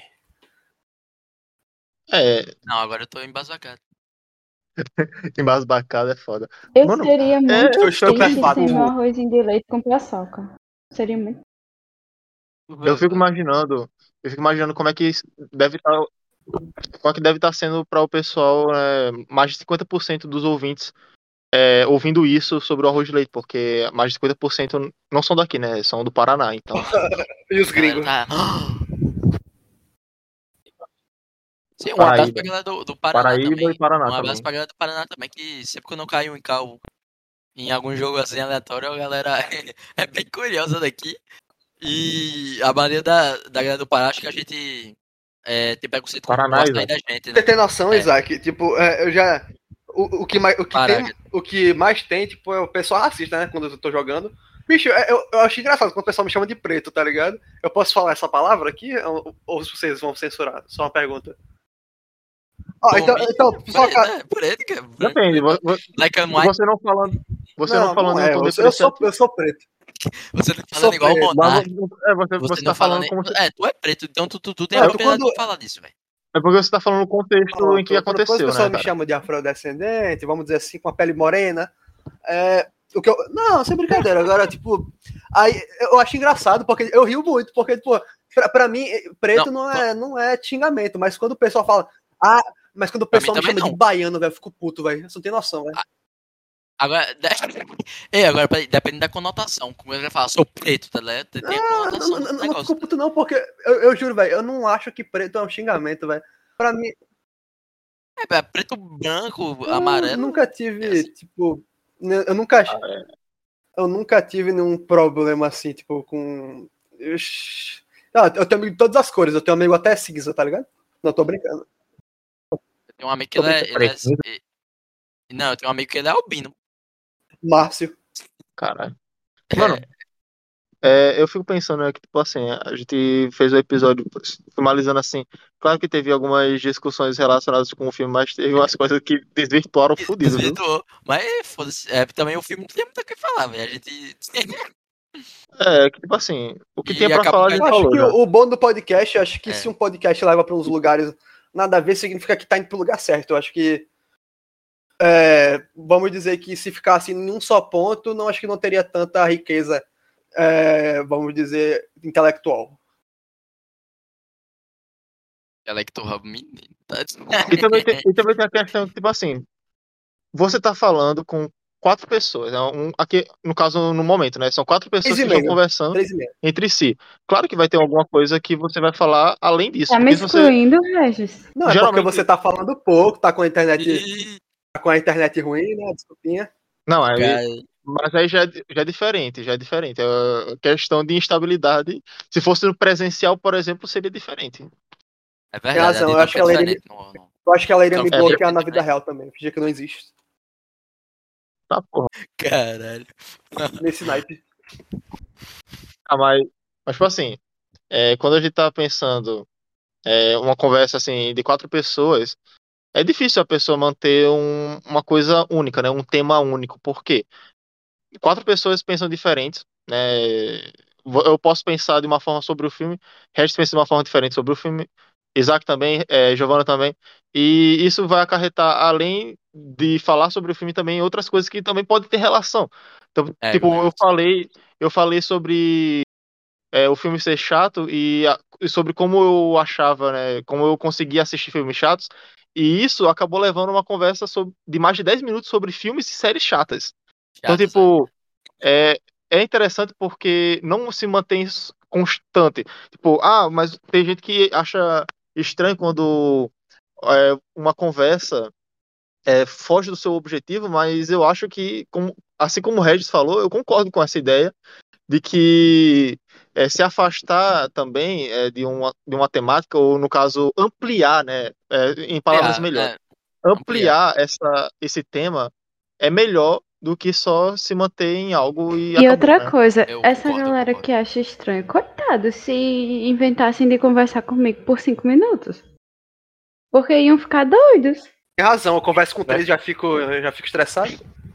É, Não, agora eu tô embasbacado. embasbacado é foda. Eu Mano, seria muito eu triste estou perfado. sem meu arrozinho de leite com paçoca. Seria muito. eu fico imaginando como é que deve estar, como é que deve estar sendo para o pessoal, mais de 50% dos ouvintes ouvindo isso sobre o arroz de leite, porque mais de 50% não são daqui, né? São do Paraná, então. E os A galera gringos? tá. Sim, um abraço Paraíba. pra galera do Paraná Paraíba também. e Paraná Um abraço também. pra galera do Paraná também, que sempre que eu não caio em cal em algum jogo assim aleatório, a galera é bem curiosa daqui. E a maioria da galera do Pará, acho que a gente tem preconceito com o Paraná, açaí Isaac. da gente, né? Você tem noção, É. Isaac? Tipo, eu já. Pará, O que mais tem, tipo, é o pessoal racista, né? Quando eu tô jogando. Bicho, eu acho engraçado quando o pessoal me chama de preto, tá ligado? Eu posso falar essa palavra aqui? Ou vocês vão censurar? Só uma pergunta. Ó, por então, mim, só preto, cara. Depende. Black and white, Você não falando, não em um é. tom Eu sou preto. você não sou falando igual o preto. Monark. Você Você tá não falando. falando como Tu é preto, então tu tem a Não, propriedade quando, de falar disso, velho. é porque você tá falando no contexto em que quando as aconteceu, pessoas né, me cara? chamam de afrodescendente, vamos dizer assim, com a pele morena, não, sem brincadeira. Agora, tipo, aí eu acho engraçado, porque eu rio muito, porque, tipo, pra mim, preto não é xingamento, mas quando o pessoal fala, mas quando o Pra mim pessoal me também chama não. de baiano, velho, eu fico puto, velho. Você não tem noção, velho. Agora, agora depende da conotação. Como ele vai falar, sou preto, tá ligado? Tem a conotação do Não negócio. fico puto, não, porque eu juro, velho, eu não acho que preto é um xingamento, velho. Pra mim, Preto, branco, eu amarelo. nunca tive, assim. tipo, eu nunca tive nenhum problema assim, tipo, com. Eu tenho amigo de todas as cores, eu tenho amigo até cinza, tá ligado? Não, tô brincando. Eu tenho um amigo que Tô ele é. brincando. Não, eu tenho um amigo que ele é albino. Márcio. Caralho. Mano, eu fico pensando, né, que, tipo assim, a gente fez o episódio finalizando assim. Claro que teve algumas discussões relacionadas com o filme, mas teve umas coisas que desvirtuaram fudido, viu? Desvirtuou. Mas foda-se. Também o filme não tem muito o que falar, velho. A gente. Que tipo assim, o que E tinha pra acabou falar a que a gente Eu acho falou que já. o bom do podcast, eu acho que É. se um podcast leva pra uns lugares nada a ver, significa que tá indo pro lugar certo. Eu acho que. Vamos dizer que se ficasse em um só ponto, não acho que não teria tanta riqueza, vamos dizer, intelectual. Electoral menino. E também tem a questão que, tipo assim, você tá falando com quatro pessoas, né? Aqui, no caso, no momento, né? São quatro pessoas que estão 3,5. conversando 3,5. entre si. Claro que vai ter alguma coisa que você vai falar além disso. Tá me Porque se você. excluindo, Regis. Não, é Geralmente- porque você tá falando pouco, tá com a internet, E, ruim, né? Desculpinha. Não, aí. cara, Mas aí já é diferente, já é diferente. É questão de instabilidade. Se fosse no presencial, por exemplo, seria diferente. é Tem verdade, razão, a eu acho dinâmica que é ela iria diferente. Eu acho que ela iria me Campo bloquear na diferente. vida real também. Fingir que não existe. Tá, porra. Caralho. Nesse naipe. Mas tipo assim, quando a gente tá pensando uma conversa assim de quatro pessoas, é difícil a pessoa manter uma coisa única, né? Um tema único. Por quê? Quatro pessoas pensam diferentes, né? Eu posso pensar de uma forma sobre o filme, Regis pensa de uma forma diferente sobre o filme, Isaac também, Giovanna também, e isso vai acarretar, além de falar sobre o filme, também outras coisas que também podem ter relação. Então, tipo, eu falei sobre o filme ser chato e sobre como eu achava, né? Como eu conseguia assistir filmes chatos, e isso acabou levando uma conversa de mais de 10 minutos sobre filmes e séries chatas. Então, Chato, tipo, é, é interessante porque não se mantém constante. Tipo, mas tem gente que acha estranho quando uma conversa foge do seu objetivo, mas eu acho que, assim como o Regis falou, eu concordo com essa ideia de que se afastar também de uma temática, ou no caso, ampliar, né, em palavras melhores, ampliar. ampliar esse tema é melhor do que só se manter em algo e E acabou, outra né? coisa, Eu essa concordo, eu galera concordo. que acha estranho, coitado, se inventassem de conversar comigo por 5 minutos. Porque iam ficar doidos. Tem razão, eu converso com 3 já fico estressado.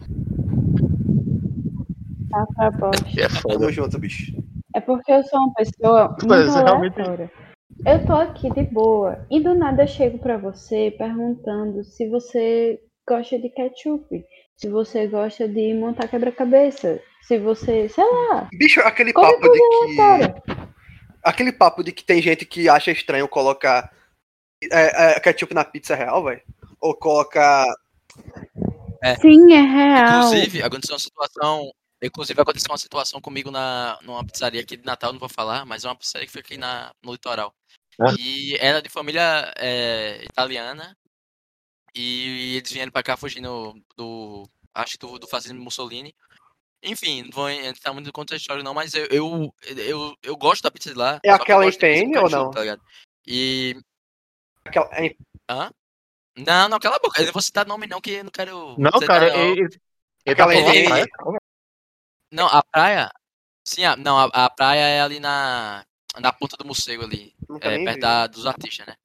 Tá pra bosta. É foda. Tamo junto, bicho. É porque eu sou uma pessoa muito Mas realmente- aleatória. Eu tô aqui de boa e do nada eu chego pra você perguntando se você gosta de ketchup, se você gosta de montar quebra-cabeça, se você, sei lá, Bicho, aquele qualquer papo coisa de que. aleatória. Aquele papo de que tem gente que acha estranho colocar ketchup na pizza real, velho. Ou colocar. Sim, é real. Inclusive, aconteceu uma situação comigo numa pizzaria aqui de Natal, não vou falar, mas é uma pizzaria que fica aqui no litoral. Ah. E era de família italiana. E eles vieram pra cá fugindo acho que do fascismo Mussolini. Enfim, não vou entrar muito contra a história não, mas eu gosto da pizza de lá. É só que eu aquela gosto de pizza com MPN ou ketchup, não? tá ligado? E... Aquela... Hã? Não, cala a boca. Eu não vou citar nome não, que eu não quero... Não, citar, cara, não. ele tá Aquela falando da ele- praia, calma. Não, a praia... Sim, a praia é ali na ponta do morcego ali. Nunca nem Perto vi. dos artistas, né?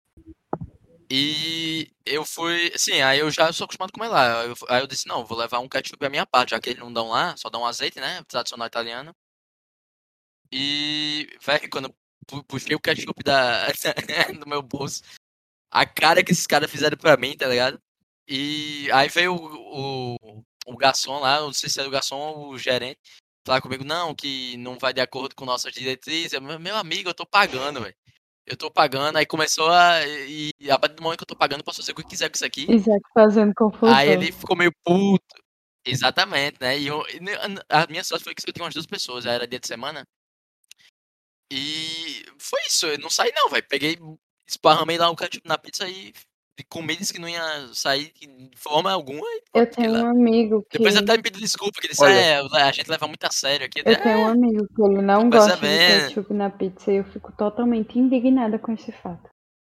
E eu fui... Sim, aí eu já sou acostumado a comer lá. Aí eu disse, não, vou levar um ketchup à minha parte, já que eles não dão lá, só dão azeite, né? Tradicional italiano. E, velho, quando eu puxei o ketchup do meu bolso, a cara que esses caras fizeram pra mim, tá ligado? E aí veio o garçom lá, não sei se era o garçom ou o gerente, falar comigo, não, que não vai de acordo com nossas diretrizes. Meu amigo, eu tô pagando, velho. Eu tô pagando, aí começou e a partir do momento que eu tô pagando, eu posso fazer o que eu quiser com isso aqui. Isaac fazendo confusão. Aí ele ficou meio puto. Exatamente, né? A minha sorte foi que eu tinha umas 2 pessoas, já era dia de semana. E foi isso, eu não saí não, velho. Peguei, esparramei lá o ketchup na pizza e comi, disse que não ia sair de forma alguma. E Eu fiquei tenho um lá. amigo que. Depois até me pediu desculpa, que ele disse, Olha. a gente leva muito a sério aqui. Eu tenho um amigo que ele não Tô gosta de percebendo. ketchup na pizza e eu fico totalmente indignada com esse fato.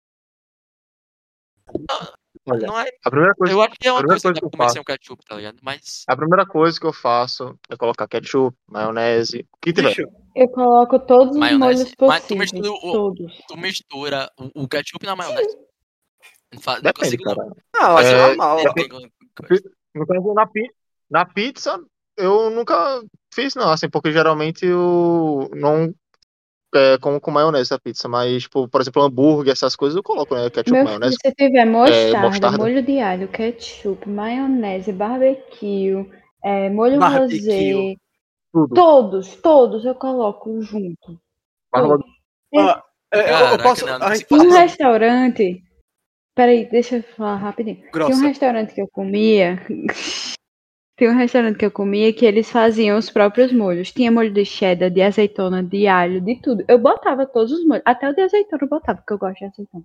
Olha, Não é, a primeira coisa, eu acho que é a uma primeira coisa coisa que que dá eu pra comer faço, sem um ketchup, tá ligado? Mas, a primeira coisa que eu faço é colocar ketchup, maionese, o que tiver. Bicho, Eu coloco todos os maionese. molhos Mas tu possíveis. mistura, Todos. tu mistura o ketchup na maionese? Não Depende, consigo, não. cara. não, acho É, normal. No caso, na pizza, eu nunca fiz, não, assim, porque geralmente eu não como com maionese a pizza, mas, tipo, por exemplo, hambúrguer, essas coisas eu coloco, né? Ketchup, Meu filho, maionese, se tiver mostarda, mostarda, molho de alho, ketchup, maionese, barbecue, molho Barbecue. rosé, tudo. todos eu coloco junto. Barba- Todos. Ó, eu Caraca, posso. não A consigo gente Tinha pode um fazer. restaurante. Peraí, deixa eu falar rapidinho. Tinha um Grossa. restaurante que eu comia. Tinha um restaurante que eu comia que eles faziam os próprios molhos. Tinha molho de cheddar, de azeitona, de alho, de tudo. Eu botava todos os molhos. Até o de azeitona eu botava, porque eu gosto de azeitona.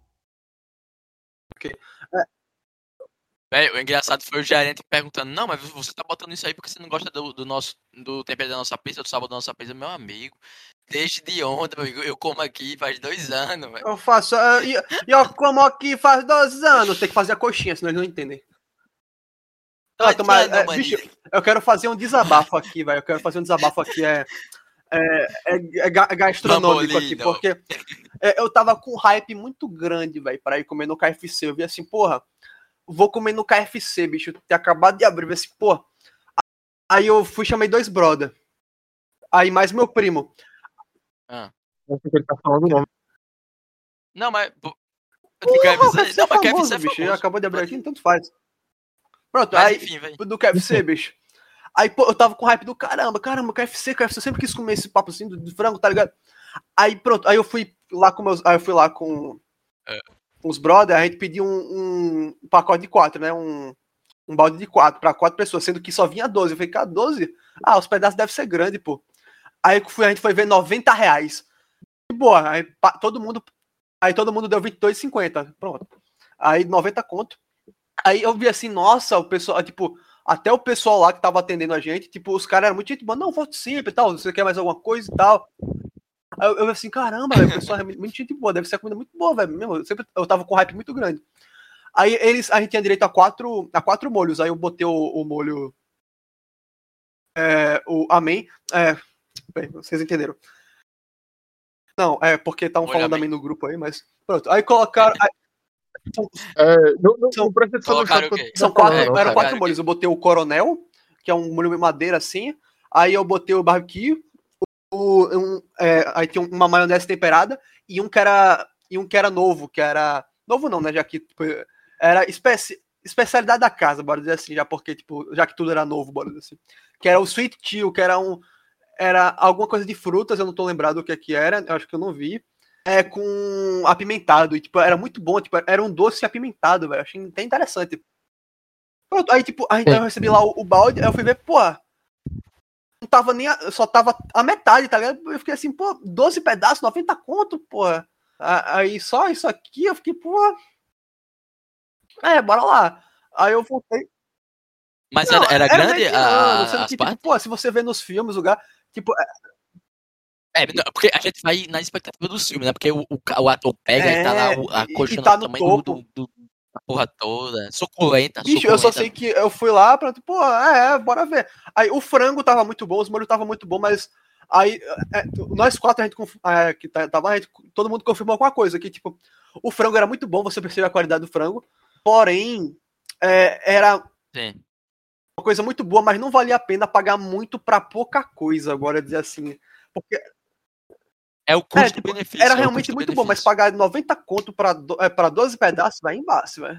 Velho, o engraçado foi o gerente perguntando, não, mas você tá botando isso aí porque você não gosta do tempero da nossa pizza, do sabor da nossa pizza, meu amigo. Desde de ontem, meu amigo, eu como aqui faz 2 anos, velho. Eu faço. E eu como aqui faz 2 anos. Tem que fazer a coxinha, senão eles não entendem. Não Pronto, mas, adianta, mano. bicho, eu quero fazer um desabafo aqui, velho. Eu quero fazer um desabafo aqui. Gastronômico aqui, Bambolino. porque eu tava com um hype muito grande, velho, pra ir comer no KFC. Eu vi assim, porra, vou comer no KFC, bicho. Tinha acabado de abrir, eu vi assim, porra. Aí eu fui, chamei 2 brother. Aí mais meu primo. Não sei o que ele tá falando, não. Não, mas... Porra, Não, o KFC mas é KFC famoso, é bicho. famoso. Acabou de abrir aqui, tanto faz. Pronto, Mas aí, enfim, velho. do KFC, bicho. Aí, pô, eu tava com hype do caramba, KFC, eu sempre quis comer esse papo assim do frango, tá ligado? Aí, pronto, aí eu fui lá com os brothers, a gente pediu um pacote de 4, né? Um balde de 4 pra 4 pessoas, sendo que só vinha 12. Eu falei, cara, 12? Ah, os pedaços devem ser grandes, pô. Aí a gente foi ver R$90. E boa, aí todo mundo deu R$22,50. Pronto. Aí 90 conto. Aí eu vi assim, nossa, o pessoal, tipo, até o pessoal lá que tava atendendo a gente, tipo, os caras eram muito gente boa, não, voto simples e tal, você quer mais alguma coisa e tal. Aí eu vi assim, caramba, velho, o pessoal é muito gente boa, deve ser a comida muito boa, velho, mesmo, eu tava com um hype muito grande. Aí a gente tinha direito a quatro molhos, aí eu botei o molho o Amém. Bem, vocês entenderam. Não, porque estavam Oi, falando Amém. Amém no grupo aí, mas pronto. Aí colocaram. Não precisa fazer um Colocaram shot o quê? São pra falar, quatro, não, eram cara. 4 molhos. Eu botei o Coronel, que é um molho de madeira assim. Aí eu botei o barbecue. Aí tinha uma maionese temperada e um que era novo, que era. Novo não, né? Já que tipo, era especialidade da casa, bora dizer assim, já porque, tipo, já que tudo era novo, bora dizer assim. Que era o Sweet Tea, que era alguma coisa de frutas, eu não tô lembrado o que era, eu acho que eu não vi. Com apimentado, e tipo, era muito bom, tipo, era um doce apimentado, velho. Achei até interessante. Pronto, aí, tipo, aí eu recebi lá o balde, aí eu fui ver, pô, não tava nem. Só tava a metade, tá ligado? Eu fiquei assim, pô, 12 pedaços, 90 conto, pô. Aí só isso aqui, eu fiquei, pô. Bora lá. Aí eu voltei. Mas Não, era grande mediano, sendo as que, tipo, partes? pô, se você vê nos filmes, o lugar, tipo, Não, porque a gente vai na expectativa do filme, né? Porque o ator pega e tá lá a e coxa tá do no tamanho topo. da porra toda. Suculenta, Bicho, eu só suculenta. sei que eu fui lá pra, tipo, bora ver. Aí o frango tava muito bom, os molhos tava muito bom, mas aí nós 4 a gente todo mundo confirmou alguma coisa, que tipo, o frango era muito bom, você percebe a qualidade do frango, porém era Sim. uma coisa muito boa, mas não valia a pena pagar muito pra pouca coisa, agora dizer assim. Porque É o custo-benefício. era realmente muito bom, mas pagar 90 conto pra 12 pedaços, vai embaixo, velho.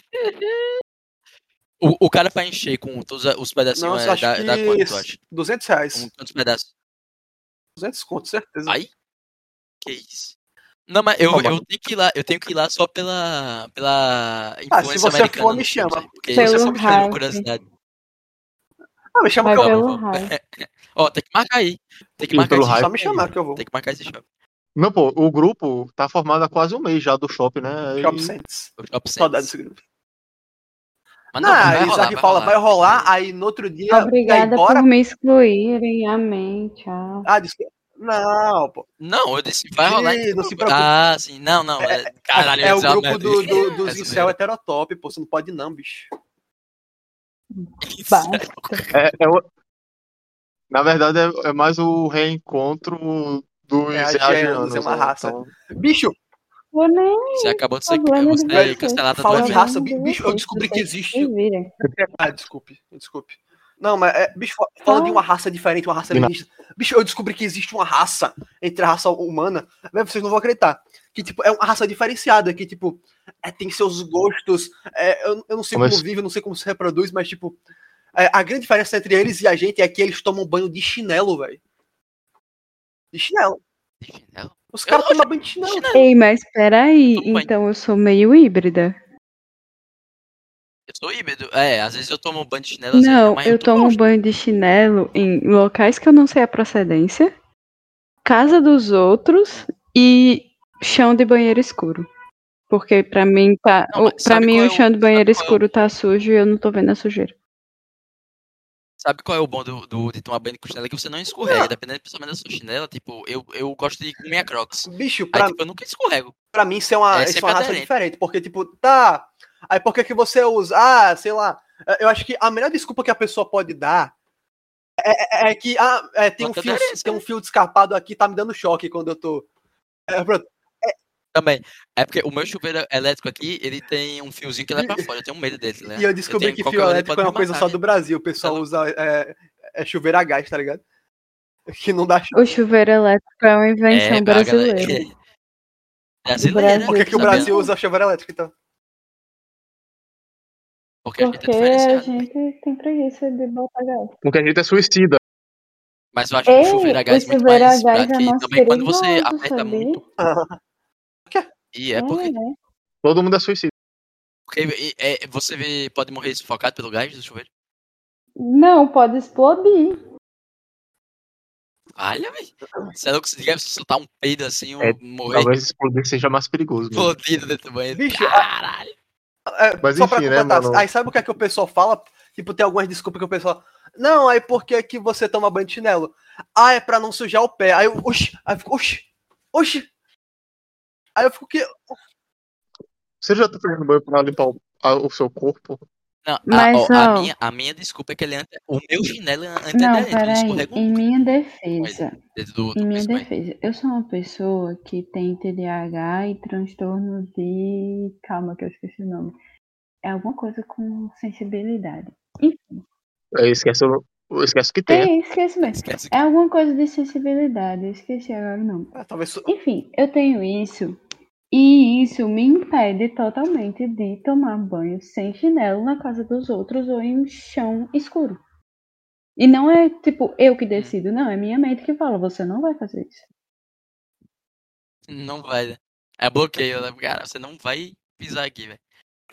O cara pra encher com todos os pedacinhos Não, acho dá quanto, tu que acha? R$200. Quantos pedaços? 200 conto, certeza. Aí? Que isso? Não, mas eu tenho que ir lá só pela Se influência você americana for, me nos filmes, chama. aí, porque Pelo eu sempre tenho hype. curiosidade. Me chama Vai que eu pelo vou. hype. Ó, tem que marcar aí. Tem que E marcar pelo esse hype. Só shopping me aí. chamar que eu vou. Tem que marcar esse shopping. Não, pô, o grupo tá formado há quase um mês já do shopping, né? Shop E Sense. O Shop Saudade Sense. desse grupo. Mas não, vai Isaac rolar, vai fala, rolar. vai rolar, aí no outro dia. Obrigada aí bora. por me excluírem. Amém. Tchau. Desculpa. Não, pô. Não, eu disse, vai rolar. Não se preocupe. Ah, sim. Não. Caralho, eu ia É o dizer uma grupo merda. dos incel heterotop, pô. Você não pode não, bicho. Basta. Na verdade, é mais o reencontro dos As reagianos, Geanos, é uma né? raça. Então, Bicho, Vou nem Você acabou de ser problema de vocês. cancelada do falando de evento. raça, bicho, eu descobri que Vocês existe. se virem. Desculpe. Não, mas, bicho, falando de uma raça diferente, uma raça alienígena. Bicho, eu descobri que existe uma raça entre a raça humana. Vocês não vão acreditar. Que, tipo, é uma raça diferenciada, que, tipo, tem seus gostos. Eu não sei como vive, eu não sei como se reproduz, mas, tipo, a grande diferença entre eles e a gente é que eles tomam banho de chinelo, velho. De chinelo. Os caras tomam banho de chinelo. Ei, mas peraí. Tudo bem. Então eu sou meio híbrida. Eu sou híbrido. Às vezes eu tomo banho de chinelo. Às vezes Não, mas eu tomo gosto. banho de chinelo em locais que eu não sei a procedência, casa dos outros e chão de banheiro escuro. Porque pra mim tá. Não, mas Pra sabe mim qual o é chão de banheiro sabe qual é escuro tá sujo e eu não tô vendo a sujeira. Sabe qual é o bom de tomar banho com chinela? É que você não escorrega. Dependendo principalmente da sua chinela, tipo, eu gosto de comer a Crocs. Bicho, Aí, tipo, eu nunca escorrego. pra mim isso é uma sempre raça aderente. diferente. Porque, tipo, tá. Aí por que você usa? Sei lá. Eu acho que a melhor desculpa que a pessoa pode dar é que tem um fio descarpado aqui, tá me dando choque quando eu tô. Pronto. Também. É porque o meu chuveiro elétrico aqui, ele tem um fiozinho que vai pra fora. Eu tenho medo dele, né? E eu descobri que fio elétrico é uma coisa só do Brasil. O pessoal usa chuveiro a gás, tá ligado? Que não dá O chuveiro elétrico é uma invenção brasileira. Brasileira. Por que o Brasil usa chuveiro elétrico, então? Porque a gente tem preguiça de botar gás. porque a gente é suicida. Mas eu acho que o chuveiro a gás é muito mais prático. E também quando você aperta muito. Porque Todo mundo é suicida. Porque você pode morrer sufocado pelo gás do chuveiro? Não, pode explodir. Olha, velho. Você é louco, se você soltar um peido assim, morrer Talvez explodir seja mais perigoso. Mesmo. explodido dentro do banheiro. Bicho, caralho. Mas só enfim, pra completar, né, mano? aí sabe o que é que o pessoal fala? Tipo, tem algumas desculpas que o pessoal. Não, aí por que que você toma banho de chinelo? É pra não sujar o pé. Aí eu, oxi. Aí eu fico, oxi. Aí eu fico que. Você já tá tomando banho pra limpar o seu corpo? Não, Mas, ó, a minha desculpa é que ele o meu chinelo é não, antiaderente, ele peraí. escorregou Em muito minha com defesa, ele, dentro do em minha conhecimento. defesa, eu sou uma pessoa que tem TDAH e transtorno de. Calma, que eu esqueci o nome. É alguma coisa com sensibilidade. Enfim, Esquece que tem. esqueci mesmo. Esquece É alguma coisa de sensibilidade, eu esqueci agora o nome. Talvez. Enfim, eu tenho isso. E isso me impede totalmente de tomar banho sem chinelo na casa dos outros ou em chão escuro. E não é tipo eu que decido, não, é minha mente que fala, você não vai fazer isso. Não vai, né? É bloqueio, né? Cara, você não vai pisar aqui, velho.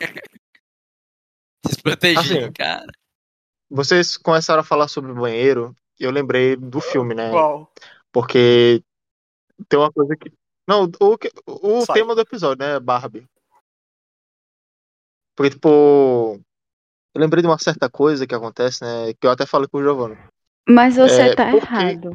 Desprotegido, Assim, cara. vocês começaram a falar sobre banheiro, e eu lembrei do filme, né? Qual? Porque tem uma coisa que. Não, o Sai. tema do episódio, né? Barbie. Porque, tipo, eu lembrei de uma certa coisa que acontece, né? Que eu até falei com o Giovanni. Mas você tá Porque. errado.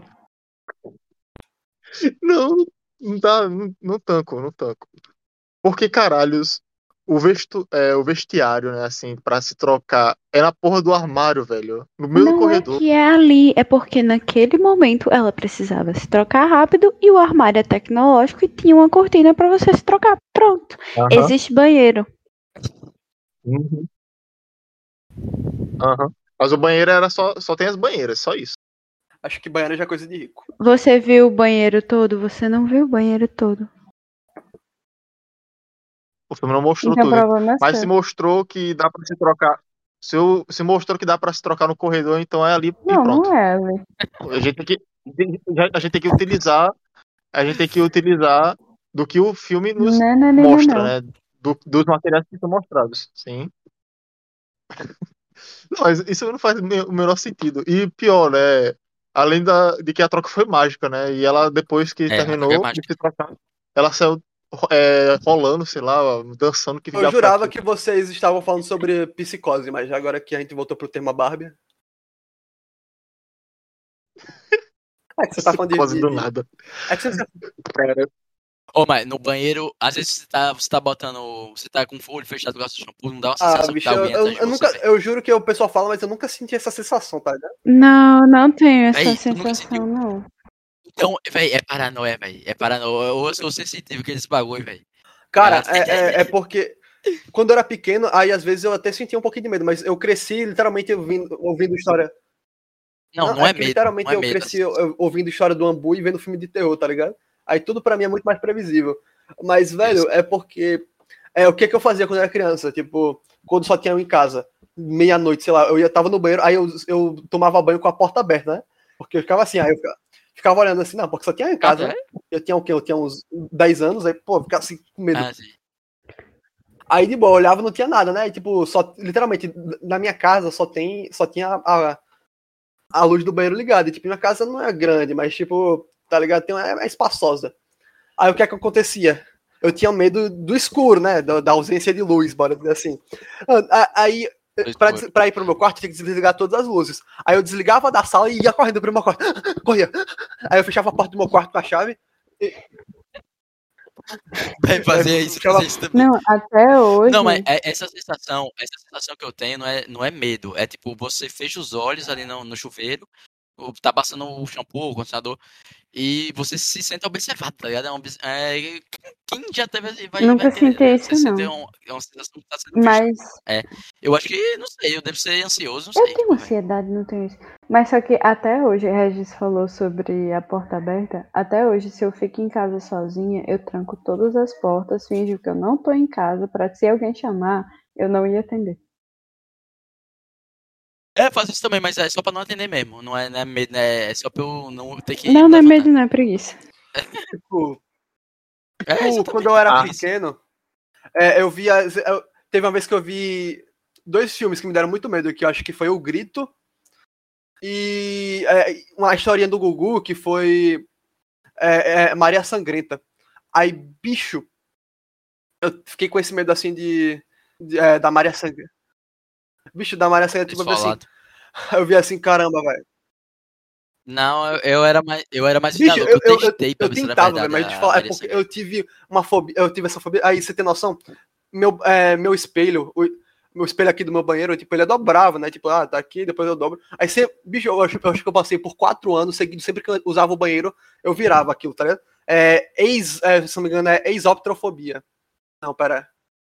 Não, não tá. Não tanco, não tanco. Porque, caralhos, o vestiário, né? Assim, pra se trocar, é na porra do armário, velho. No meio do Não é corredor. que é ali, é porque naquele momento ela precisava se trocar rápido e o armário é tecnológico e tinha uma cortina pra você se trocar. Pronto. Aham. Existe banheiro. Uhum. Aham. Mas o banheiro era só tem as banheiras, só isso. Acho que banheiro já é coisa de rico. Você viu o banheiro todo? Você não viu o banheiro todo. O filme não mostrou Então o tudo. problema é Mas se seu. mostrou que dá pra se trocar. Se mostrou que dá pra se trocar no corredor, então é ali e Não, pronto. não é, Ali. A gente tem que, a gente tem que utilizar, a gente tem que utilizar do que o filme nos Não, não, não, não, não. mostra, né? Dos materiais que são mostrados. Sim. Não, mas isso não faz o menor sentido. E pior, né? Além de que a troca foi mágica, né? E ela, depois que É, a troca é terminou de mágica. se trocar, ela saiu rolando, sei lá, dançando, que Eu diabo foi jurava aquilo. que vocês estavam falando sobre psicose, mas agora que a gente voltou pro tema Barbie. É que você tá falando Quase do nada. É que você. Cara, Ô, mas no banheiro, às vezes você tá botando. Você tá com o olho fechado com o shampoo, não dá uma sensação que Bicho, tá alguém atrás de eu você, nunca. velho. Eu juro que o pessoal fala, mas eu nunca senti essa sensação, tá ligado? Não, não tenho essa Véi, tu nunca sensação, sentiu? não. Então, velho, é paranoia, velho. É paranoia. Ou eu sou sensitivo com esse bagulho, velho. Cara, é porque. Quando eu era pequeno, aí às vezes eu até sentia um pouquinho de medo, mas eu cresci literalmente ouvindo história. Não É é que medo. literalmente Não é eu medo. cresci ouvindo história do Ambu e vendo filme de terror, tá ligado? Aí tudo pra mim é muito mais previsível. Mas, velho, Isso. é porque. O que eu fazia quando eu era criança? Tipo, quando só tinha eu em casa, meia-noite, sei lá, tava no banheiro, aí eu tomava banho com a porta aberta, né? Porque eu ficava assim, aí eu ficava olhando assim, não, porque só tinha eu em casa, né? Eu tinha o quê? Eu tinha uns 10 anos, aí, pô, eu ficava assim com medo. Ah, sim. Aí de boa, eu olhava e não tinha nada, né? E, tipo, literalmente, na minha casa só tinha a luz do banheiro ligada. E, tipo, minha casa não é grande, mas, tipo, tá ligado? É espaçosa. Aí o que é que acontecia? Eu tinha medo do escuro, né? Da ausência de luz, bora dizer assim. Aí, pra ir pro meu quarto, eu tinha que desligar todas as luzes. Aí eu desligava da sala e ia correndo pro meu quarto. Corria. Aí eu fechava a porta do meu quarto com a chave. Vai fazer isso também. Não, até hoje. Não, mas essa sensação que eu tenho não é medo. É tipo, você fecha os olhos ali no chuveiro, tá passando o shampoo, o condicionador, e você se sente observado, tá ligado? Quem já teve Nunca ter, senti isso, você sente não. uma sensação que tá sendo visto. Mas Eu acho que, não sei, eu devo ser ansioso, não eu sei. tenho ansiedade, não tenho isso. Mas só que até hoje, Regis falou sobre a porta aberta. Até hoje, se eu fico em casa sozinha, eu tranco todas as portas, finjo que eu não tô em casa, pra se alguém chamar, eu não ia atender. Faço isso também, mas é só pra não atender mesmo. Não é medo, né? É só pra eu não ter que Não é levantar. medo, não é preguiça. Tipo, Exatamente. quando eu era pequeno, eu via. Teve uma vez que eu vi 2 filmes que me deram muito medo, que eu acho que foi O Grito e uma historinha do Gugu, que foi Maria Sangrenta. Aí, bicho, eu fiquei com esse medo assim da Maria Sangrenta. Bicho, da Maria Sangrenta, tipo assim. Eu vi assim, caramba, velho. Não, eu era mais Bicho, eu testei pra ver se era tentava, verdade. mas de falar, porque eu tive uma fobia, eu tive essa fobia. Aí você tem noção? Meu espelho, meu espelho aqui do meu banheiro, tipo, ele é dobrável, né? Tipo, tá aqui, depois eu dobro. Aí sempre, bicho, eu acho que eu passei por 4 anos seguidos, sempre que eu usava o banheiro, eu virava aquilo, tá ligado? Se não me engano, é eisoptrofobia. Não, pera.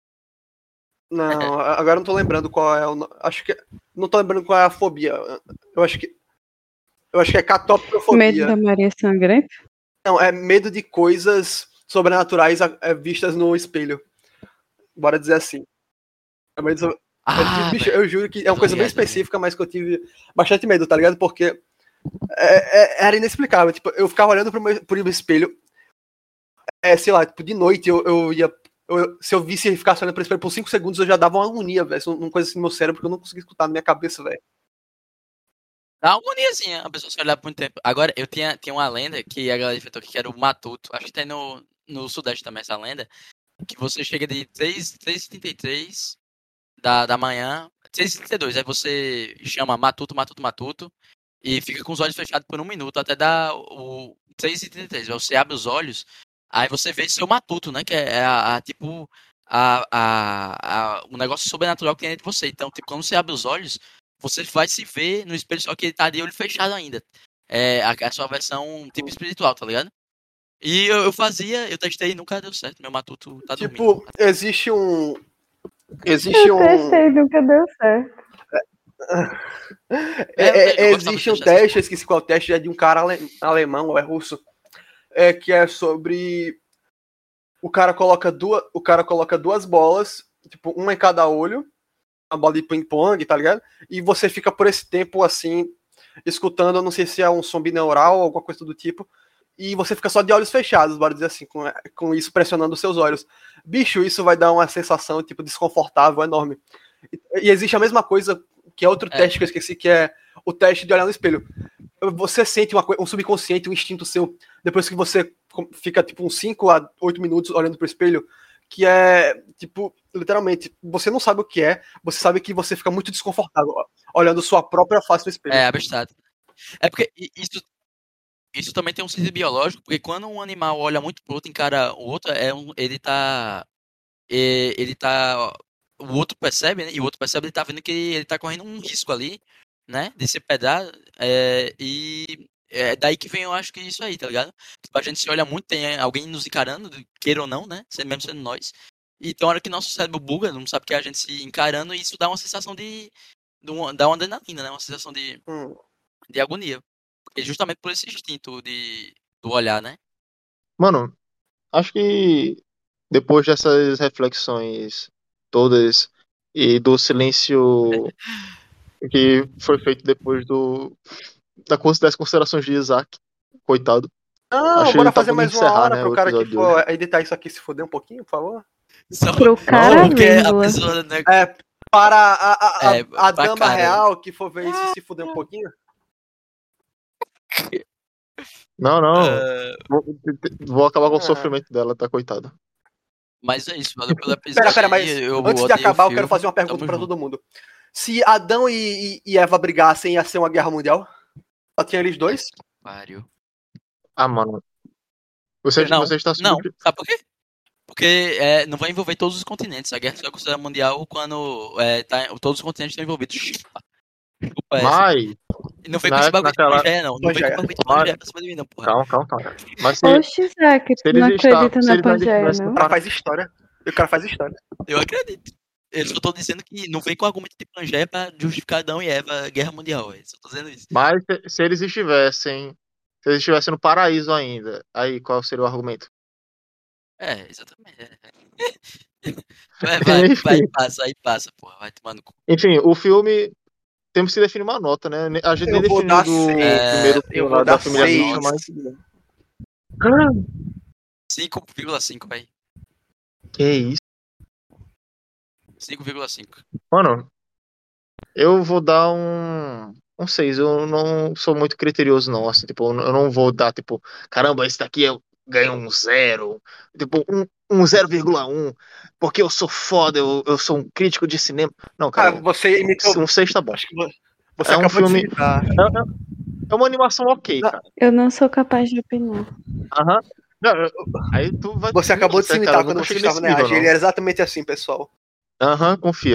Não, agora eu não tô lembrando qual é o. Acho que. Não tô lembrando qual é a fobia. Eu acho que é catoptrofobia. Medo da Maria Sangrenta? Não, é medo de coisas sobrenaturais vistas no espelho. Bora dizer assim. É medo bicho, eu juro que é uma coisa bem específica, mas que eu tive bastante medo, tá ligado? Porque era inexplicável. Tipo, eu ficava olhando pro meu espelho. Sei lá, tipo, de noite eu ia. Se eu visse ele ficar olhando pro espelho por 5 segundos, eu já dava uma agonia, velho. Uma coisa assim no meu cérebro que eu não conseguia escutar na minha cabeça, velho. Dá uma agoniazinha, a pessoa se olhar por muito tempo. Agora, eu tinha uma lenda que a galera inventou aqui, que era o Matuto. Acho que tem no Sudeste também essa lenda. Que você chega de 3h33 da manhã, 6h32, aí você chama Matuto, Matuto, Matuto, e fica com os olhos fechados por 1 minuto, até dar o 6h33. Aí você abre os olhos, aí você vê seu Matuto, né? Que é tipo um negócio sobrenatural que tem dentro de você. Então, tipo, quando você abre os olhos, você vai se ver no espelho, só que ele tá de olho fechado ainda. É a sua versão tipo espiritual, tá ligado? E eu testei e nunca deu certo. Meu Matuto tá dormindo. Tipo, existe um. Eu testei, nunca deu certo. Existe um teste, eu esqueci qual teste, é de um cara alemão ou é russo, que é sobre o cara coloca duas bolas, tipo, uma em cada olho, uma bola de ping-pong, tá ligado? E você fica por esse tempo assim, escutando, eu não sei se é um som binaural ou alguma coisa do tipo, e você fica só de olhos fechados, bora dizer assim, com isso pressionando os seus olhos. Bicho, isso vai dar uma sensação, tipo, desconfortável, enorme. E existe a mesma coisa, que é outro teste que eu esqueci, que é o teste de olhar no espelho. Você sente um subconsciente, um instinto seu, depois que você fica, tipo, uns 5 a 8 minutos olhando pro espelho, que é, tipo, literalmente, você não sabe o que é, você sabe que você fica muito desconfortável olhando sua própria face no espelho. É, abestado. É porque isso também tem um sentido biológico, porque quando um animal olha muito pro outro, encara o outro, ele tá... O outro percebe, né? E o outro percebe, ele tá vendo que ele tá correndo um risco ali, né? De ser pedrado. E é daí que vem, eu acho que isso aí, tá ligado? Tipo, a gente se olha muito, tem alguém nos encarando, queira ou não, né? Mesmo sendo nós. E tem hora que nosso cérebro buga, não sabe que a gente se encarando, e isso dá uma sensação dá uma adrenalina, né? Uma sensação de agonia. Porque justamente por esse instinto do olhar, né? Mano, acho que depois dessas reflexões todas e do silêncio que foi feito depois das considerações de Isaac, coitado. Não, Acho que bora ele tá fazer bom mais uma encerrar, hora né, pro o cara que episódio de for editar isso aqui se fuder um pouquinho, por favor. Só Pro cara, porque a vírgula. pessoa, né? Para a pra dama cara. real que for ver isso se fuder um pouquinho. Não. Vou acabar com o Ah. sofrimento dela, tá, coitada. Mas é isso, valeu pelo episódio. Pera, mas antes de acabar, eu quero fazer uma pergunta pra todo mundo. Se Adão e Eva brigassem, ia ser uma guerra mundial? Só tinha eles dois? Pariu. Ah, mano. Você está Não, sabe por quê? Porque não vai envolver todos os continentes. A guerra só é considerada mundial quando todos os continentes estão envolvidos. Chupa essa. Mas E não vem com esse bagulho de Pangeia, não. Não vem com Pangeia. esse bagulho de Pangeia pra cima de mim, não, porra. Calma. Mas Oxe, Isaac, tu não acredita na Pangeia, não? O cara faz história. Eu acredito. Eu só tô dizendo que não vem com argumento de Pangeia pra justificar Adão e Eva guerra mundial. Eu só tô dizendo isso. Mas se eles estivessem no paraíso ainda, aí qual seria o argumento? Exatamente. Vai, passa, porra. Vai tomar no cu. Enfim, o filme temos que definir uma nota, né? A gente nem definiu do primeiro filme lá da família Mitchell, mas 5,5, velho. que isso? 5,5. Mano, eu vou dar um 6. Eu não sou muito criterioso, não. Assim, tipo, eu não vou dar, tipo, caramba, esse daqui eu ganho um 0. Tipo, um 0,1. Porque eu sou foda, eu sou um crítico de cinema. Não, cara, você imitou. um 6 tá bom. Acho que você É um acabou filme- de imitar. É uma animação ok, cara. Eu não sou capaz de opinar. Aham. Não, aí tu vai. Você acabou de se Nossa, imitar cara, eu quando nunca você cheguei estava nesse na nível, Ele era exatamente assim, pessoal. não. Aham, confia.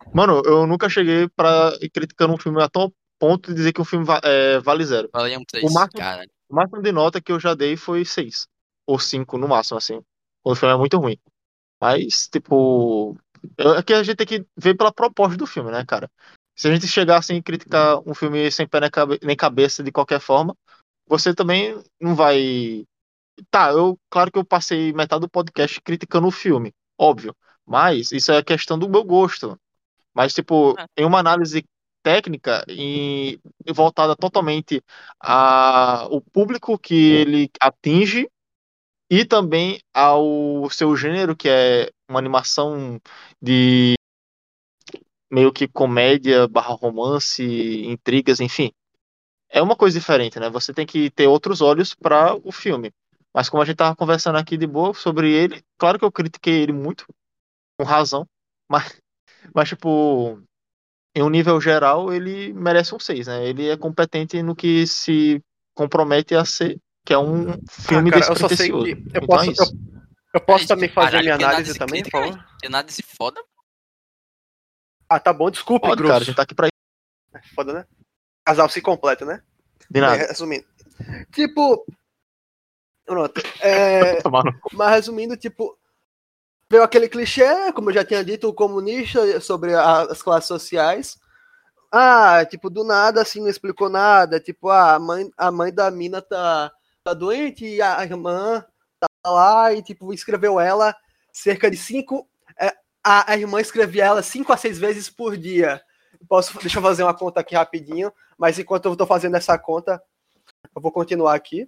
Mano, eu nunca cheguei pra ir criticando um filme a tal ponto de dizer que um filme vale zero. Falei um O 3, máximo, cara. o máximo de nota que eu já dei foi 6. Ou 5 no máximo, assim. O filme é muito ruim. Mas, tipo. É que a gente tem que ver pela proposta do filme, né, cara? Se a gente chegar assim e criticar um filme sem pé nem cabeça de qualquer forma, você também não vai. Tá, claro que eu passei metade do podcast criticando o filme, óbvio. Mas isso é questão do meu gosto. Mas, tipo, Ah, em uma análise técnica e voltada totalmente ao público que ele atinge e também ao seu gênero, que é uma animação de meio que comédia barra romance, intrigas, enfim. É uma coisa diferente, né? Você tem que ter outros olhos para o filme. Mas como a gente tava conversando aqui de boa sobre ele, claro que eu critiquei ele muito, com razão, mas, mas tipo, em um nível geral, ele merece um 6, né? Ele é competente no que se compromete a ser, que é um Ah, filme cara, eu só sei despretensioso. que Então é isso. eu é posso isso, também fazer caralho, minha que análise análise também, por crítica, velho. favor? Que análise foda. Ah, tá bom, desculpe, Pode, cara, a gente grosso. tá aqui pra Foda, né? Casal se completa, né? de Bem, nada. resumindo. Tipo, pronto. Tomar no cu. Mas resumindo, tipo, veio aquele clichê, como eu já tinha dito, o comunista sobre as classes sociais. Ah, tipo, do nada, assim, não explicou nada. Tipo, a mãe da mina tá doente e a irmã tá lá e, tipo, escreveu ela cerca de 5. A irmã escrevia ela 5 a 6 vezes por dia. Deixa eu fazer uma conta aqui rapidinho, mas enquanto eu tô fazendo essa conta, eu vou continuar aqui.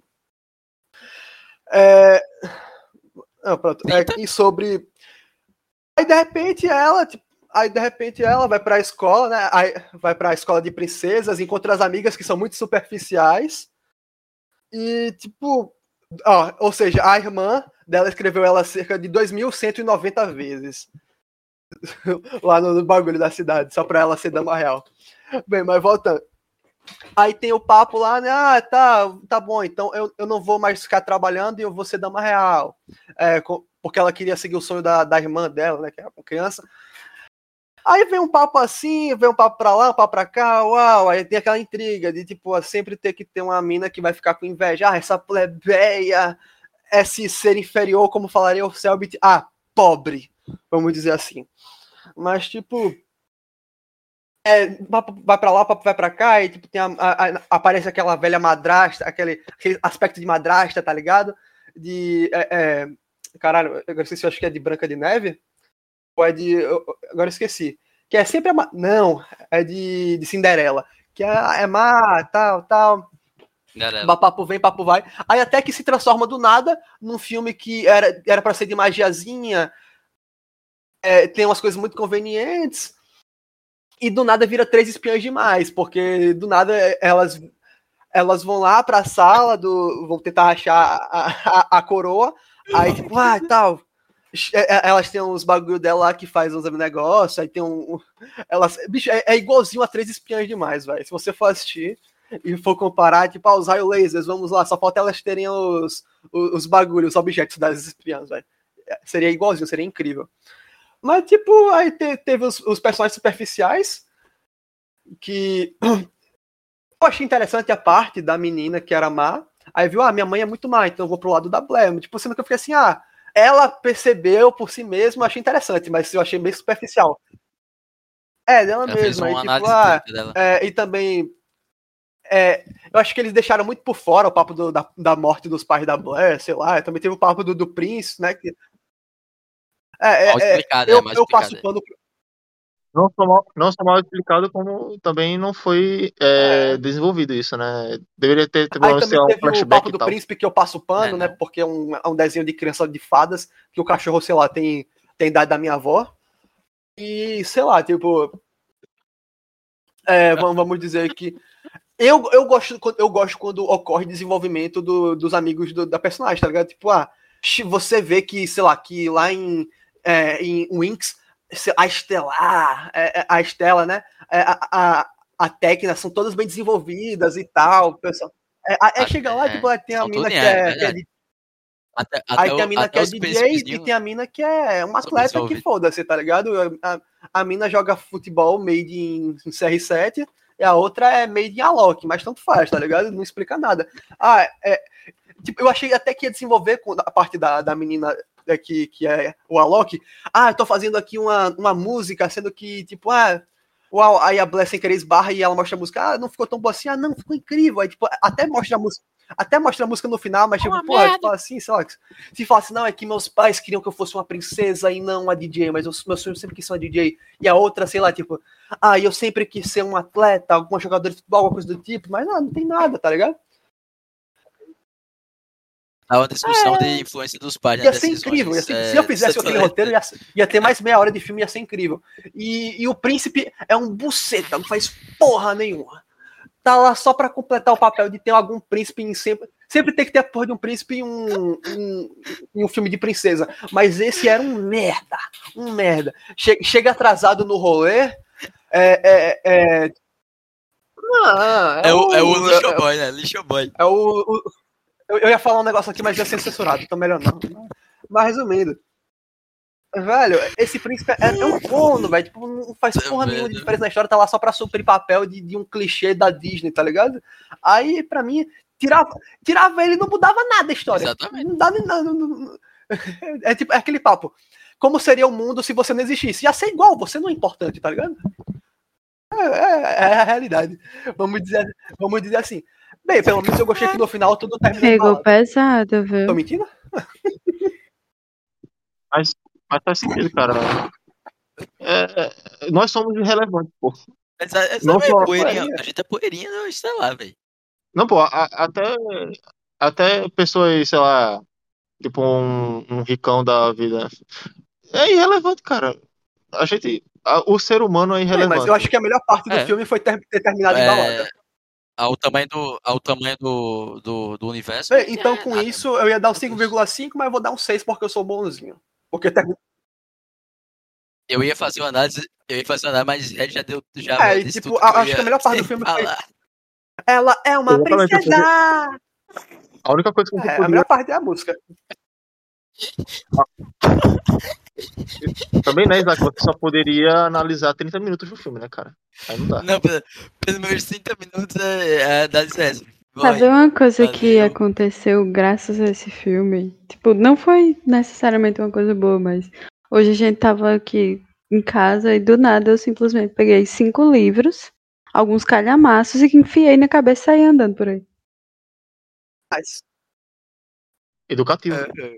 Pronto. 30? E sobre. Aí de repente ela vai pra escola, né? Aí, vai pra escola de princesas, encontra as amigas que são muito superficiais. E, tipo. Ou seja, a irmã dela escreveu ela cerca de 2.190 vezes. Lá no bagulho da cidade, só pra ela ser dama real. Bem, mas voltando. Aí tem o papo lá, né? Ah, tá bom, então eu não vou mais ficar trabalhando e eu vou ser dama real. Porque ela queria seguir o sonho da irmã dela, né? Que era uma criança. Aí vem um papo assim, vem um papo pra lá, um papo pra cá, uau, aí tem aquela intriga de, tipo, sempre ter que ter uma mina que vai ficar com inveja. Ah, essa plebeia, esse ser inferior, como falaria o Selbit, pobre, vamos dizer assim. Mas, tipo, vai pra lá, papo vai pra cá, e, tipo, aparece aquela velha madrasta, aquele aspecto de madrasta, tá ligado? Caralho, eu esqueci, eu acho que é de Branca de Neve. Ou é de. Agora eu esqueci. Que é sempre a. Não, é de Cinderela. Que é má, tal. Galera. Papo vem, papo vai. Aí até que se transforma do nada num filme que era pra ser de magiazinha. Tem umas coisas muito convenientes. E do nada vira 3 espiãs demais. Porque do nada elas vão lá pra sala vão tentar achar a coroa. Aí tipo, tal. Elas têm uns bagulho dela lá que faz uns negócios, aí tem bicho, é igualzinho a 3 espiãs demais, velho. Se você for assistir e for comparar, tipo, os raio lasers, vamos lá, só falta elas terem os bagulhos, os objetos das espiãs, velho. Seria igualzinho, seria incrível. Mas, tipo, aí teve os personagens superficiais, que eu achei interessante a parte da menina que era má, aí viu, minha mãe é muito má, então eu vou pro lado da Blair. Tipo, sendo que eu fiquei assim, ela percebeu por si mesma, achei interessante, mas eu achei meio superficial. Dela Ela fez mesma. E uma tipo, análise crítica dela. e também. Eu acho que eles deixaram muito por fora o papo da morte dos pais da Blair, sei lá. Também teve o papo do Prince, né? Mal explicado, mal Eu passo explicado. pano. Não só mal explicado, como também não foi desenvolvido isso, né? Deveria ter pelo Aí menos também ser um teve o papo flashback e do tal. príncipe que eu passo pano, né? Não. Porque é um desenho de criança de fadas, que o cachorro, sei lá, tem idade da minha avó. E, sei lá, tipo. Vamos dizer que. Eu gosto quando ocorre desenvolvimento dos amigos da personagem, tá ligado? Tipo, você vê que, sei lá, que lá em Winx, a Estelar, a Estela, né? A Tecna são todas bem desenvolvidas e tal. Pessoal. Chega lá, tipo, tem a São mina tudo, que é verdade. Aí Até, tem a mina que até é os DJ príncipes e tem a mina que é uma Sobre atleta que desenvolvido. foda-se, tá ligado? A mina joga futebol made em CR7 e a outra é made em Alok, mas tanto faz, tá ligado? Não explica nada. Tipo, eu achei até que ia desenvolver com a parte da menina que é o Alok. Eu tô fazendo aqui uma música, sendo que, tipo, uau, aí a Bless sem querer esbarra e ela mostra a música. Não ficou tão boa assim. Não, ficou incrível. Aí, tipo, até mostra a música. Até mostra a música no final, mas tipo, porra, tipo assim, sei lá. Se fala assim, não, é que meus pais queriam que eu fosse uma princesa e não uma DJ, mas meus sonhos sempre quis ser uma DJ. E a outra, sei lá, tipo, eu sempre quis ser um atleta, alguma jogador de futebol, alguma coisa do tipo, mas não tem nada, tá ligado? Há uma discussão de influência dos pais nas Ia ser decisões. incrível. Se eu fizesse aquele roteiro, ia ter mais meia hora de filme, ia ser incrível. E o príncipe é um buceta, não faz porra nenhuma. Tá lá só pra completar o papel de ter algum príncipe em sempre. Sempre tem que ter a porra de um príncipe em um filme de princesa. Mas esse era um merda. Um merda. Chega atrasado no rolê. É o Lixo Boy, né? Lixo Boy. Eu ia falar um negócio aqui, mas ia ser censurado, então melhor não. Mas resumindo. Velho, esse príncipe é um corno, velho. Tipo, não faz porra nenhuma de diferença na história, tá lá só pra suprir papel de um clichê da Disney, tá ligado? Aí, pra mim, tirava ele e não mudava nada a história. Exatamente. Não dá nem nada. É aquele papo. Como seria o mundo se você não existisse? Ia ser igual, você não é importante, tá ligado? É a realidade. Vamos dizer assim. Bem, pelo menos eu gostei que no final tudo termina Pegou igual. pesado, viu? Tô mentindo? Mas faz sentido, cara. Nós somos irrelevantes, pô. Não só. A gente é poeirinha do Estelar, velho. Não, pô, até pessoas, sei lá, tipo um ricão da vida. É irrelevante, cara. O ser humano é irrelevante. Mas eu acho que a melhor parte do filme foi ter terminado em balada. Ao tamanho do universo. Bem, então, com isso, eu ia dar um 5,5, mas eu vou dar um 6 porque eu sou bonzinho. Porque eu ia fazer uma análise, mas Red já deu. Disse tipo, acho que a melhor parte do filme foi. Ela é uma princesa! A única coisa que A melhor parte é a música. Também, né, Isaac? Você só poderia analisar 30 minutos do filme, né, cara? Aí não dá. Não, pelo menos 30 minutos é da licença. Sabe uma coisa que aconteceu graças a esse filme? Tipo, não foi necessariamente uma coisa boa, mas hoje a gente tava aqui em casa e do nada eu simplesmente peguei 5 livros, alguns calhamaços e enfiei na cabeça e saí andando por aí. Educativo.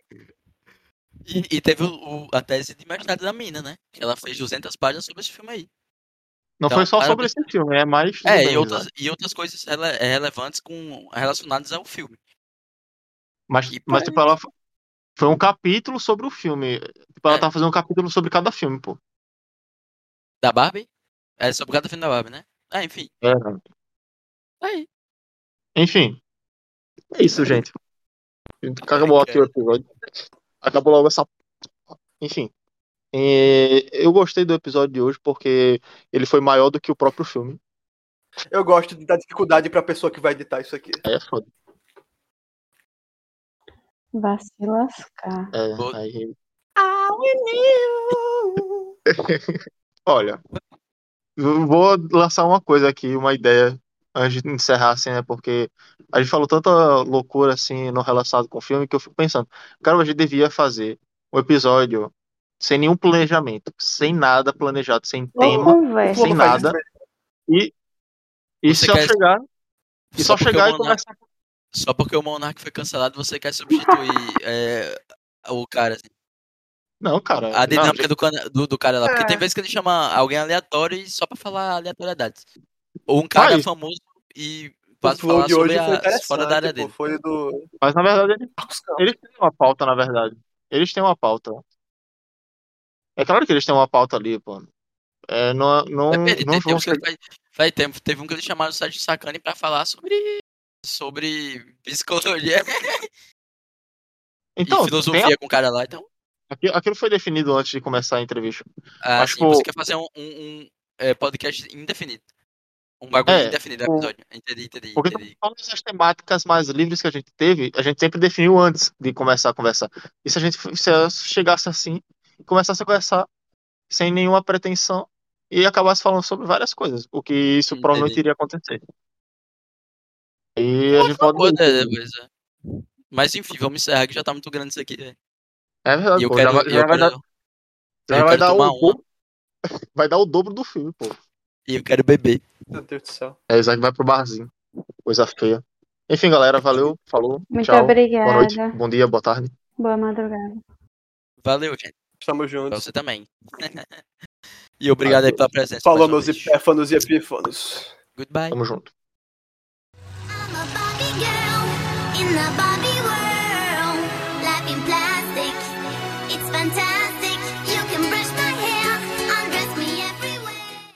E teve a tese de mestrado da mina, né? Ela fez 200 páginas sobre esse filme aí. Não então, foi só sobre esse filme, é mais. E outras coisas relevantes relacionadas ao filme. Mas tipo, ela foi um capítulo sobre o filme. Tipo, ela tá fazendo um capítulo sobre cada filme, pô. Da Barbie? É sobre cada filme da Barbie, né? Enfim. Aí. Enfim. É isso, gente. Acabou aqui o episódio. Acabou logo essa. Enfim. Eu gostei do episódio de hoje porque ele foi maior do que o próprio filme. Eu gosto de dar dificuldade pra pessoa que vai editar isso aqui. É foda. Vai se lascar. Aí... Olha, vou lançar uma coisa aqui, uma ideia antes de encerrar, assim, né? Porque a gente falou tanta loucura, assim, no relacionado com o filme, que eu fico pensando, cara, a gente devia fazer um episódio sem nenhum planejamento, sem nada planejado, sem tema, sem nada. E só chegar e começar. Só porque o Monark foi cancelado, você quer substituir o cara, assim. Não, cara. A dinâmica do cara lá. Porque tem vezes que ele chama alguém aleatório e só pra falar aleatoriedades. Ou um cara famoso e quase falar sobre fora da área dele. Mas na verdade eles têm uma pauta, na verdade. Eles têm uma pauta. É claro que eles têm uma pauta ali, pô. Vai tempo. Teve um que eles chamaram o Sérgio Sacani pra falar sobre psicologia. Então, e filosofia com o cara lá, então. Aquilo foi definido antes de começar a entrevista. Sim, você quer fazer um podcast indefinido. Um bagulho É, indefinido no o- episódio. Entendi. Porque todas as temáticas mais livres que a gente teve, a gente sempre definiu antes de começar a conversar. E se a gente chegasse assim e começasse a conversar sem nenhuma pretensão e acabasse falando sobre várias coisas, o que isso provavelmente Entendi. iria acontecer. E a gente pode. Pô, beleza. Mas enfim, vamos encerrar que já tá muito grande isso aqui, velho. É E verdade, eu pô. quero, Já vai dar, já eu vai quero dar tomar o uma dobro, vai dar o dobro do filme, pô. e eu quero beber. Meu Deus do céu. É, Isaac vai pro barzinho. Coisa feia. Enfim, galera, valeu, falou, Muito tchau, boa noite, obrigada. bom dia, boa tarde. Boa madrugada. Valeu, gente. Estamos Pra juntos. você também. E obrigado aí pela presença. Falou, mais uma meus vez. hipéfanos e epífanos. Goodbye. Tamo junto. I'm a Barbie girl in the Barbie world. Life in plastic, it's fantastic.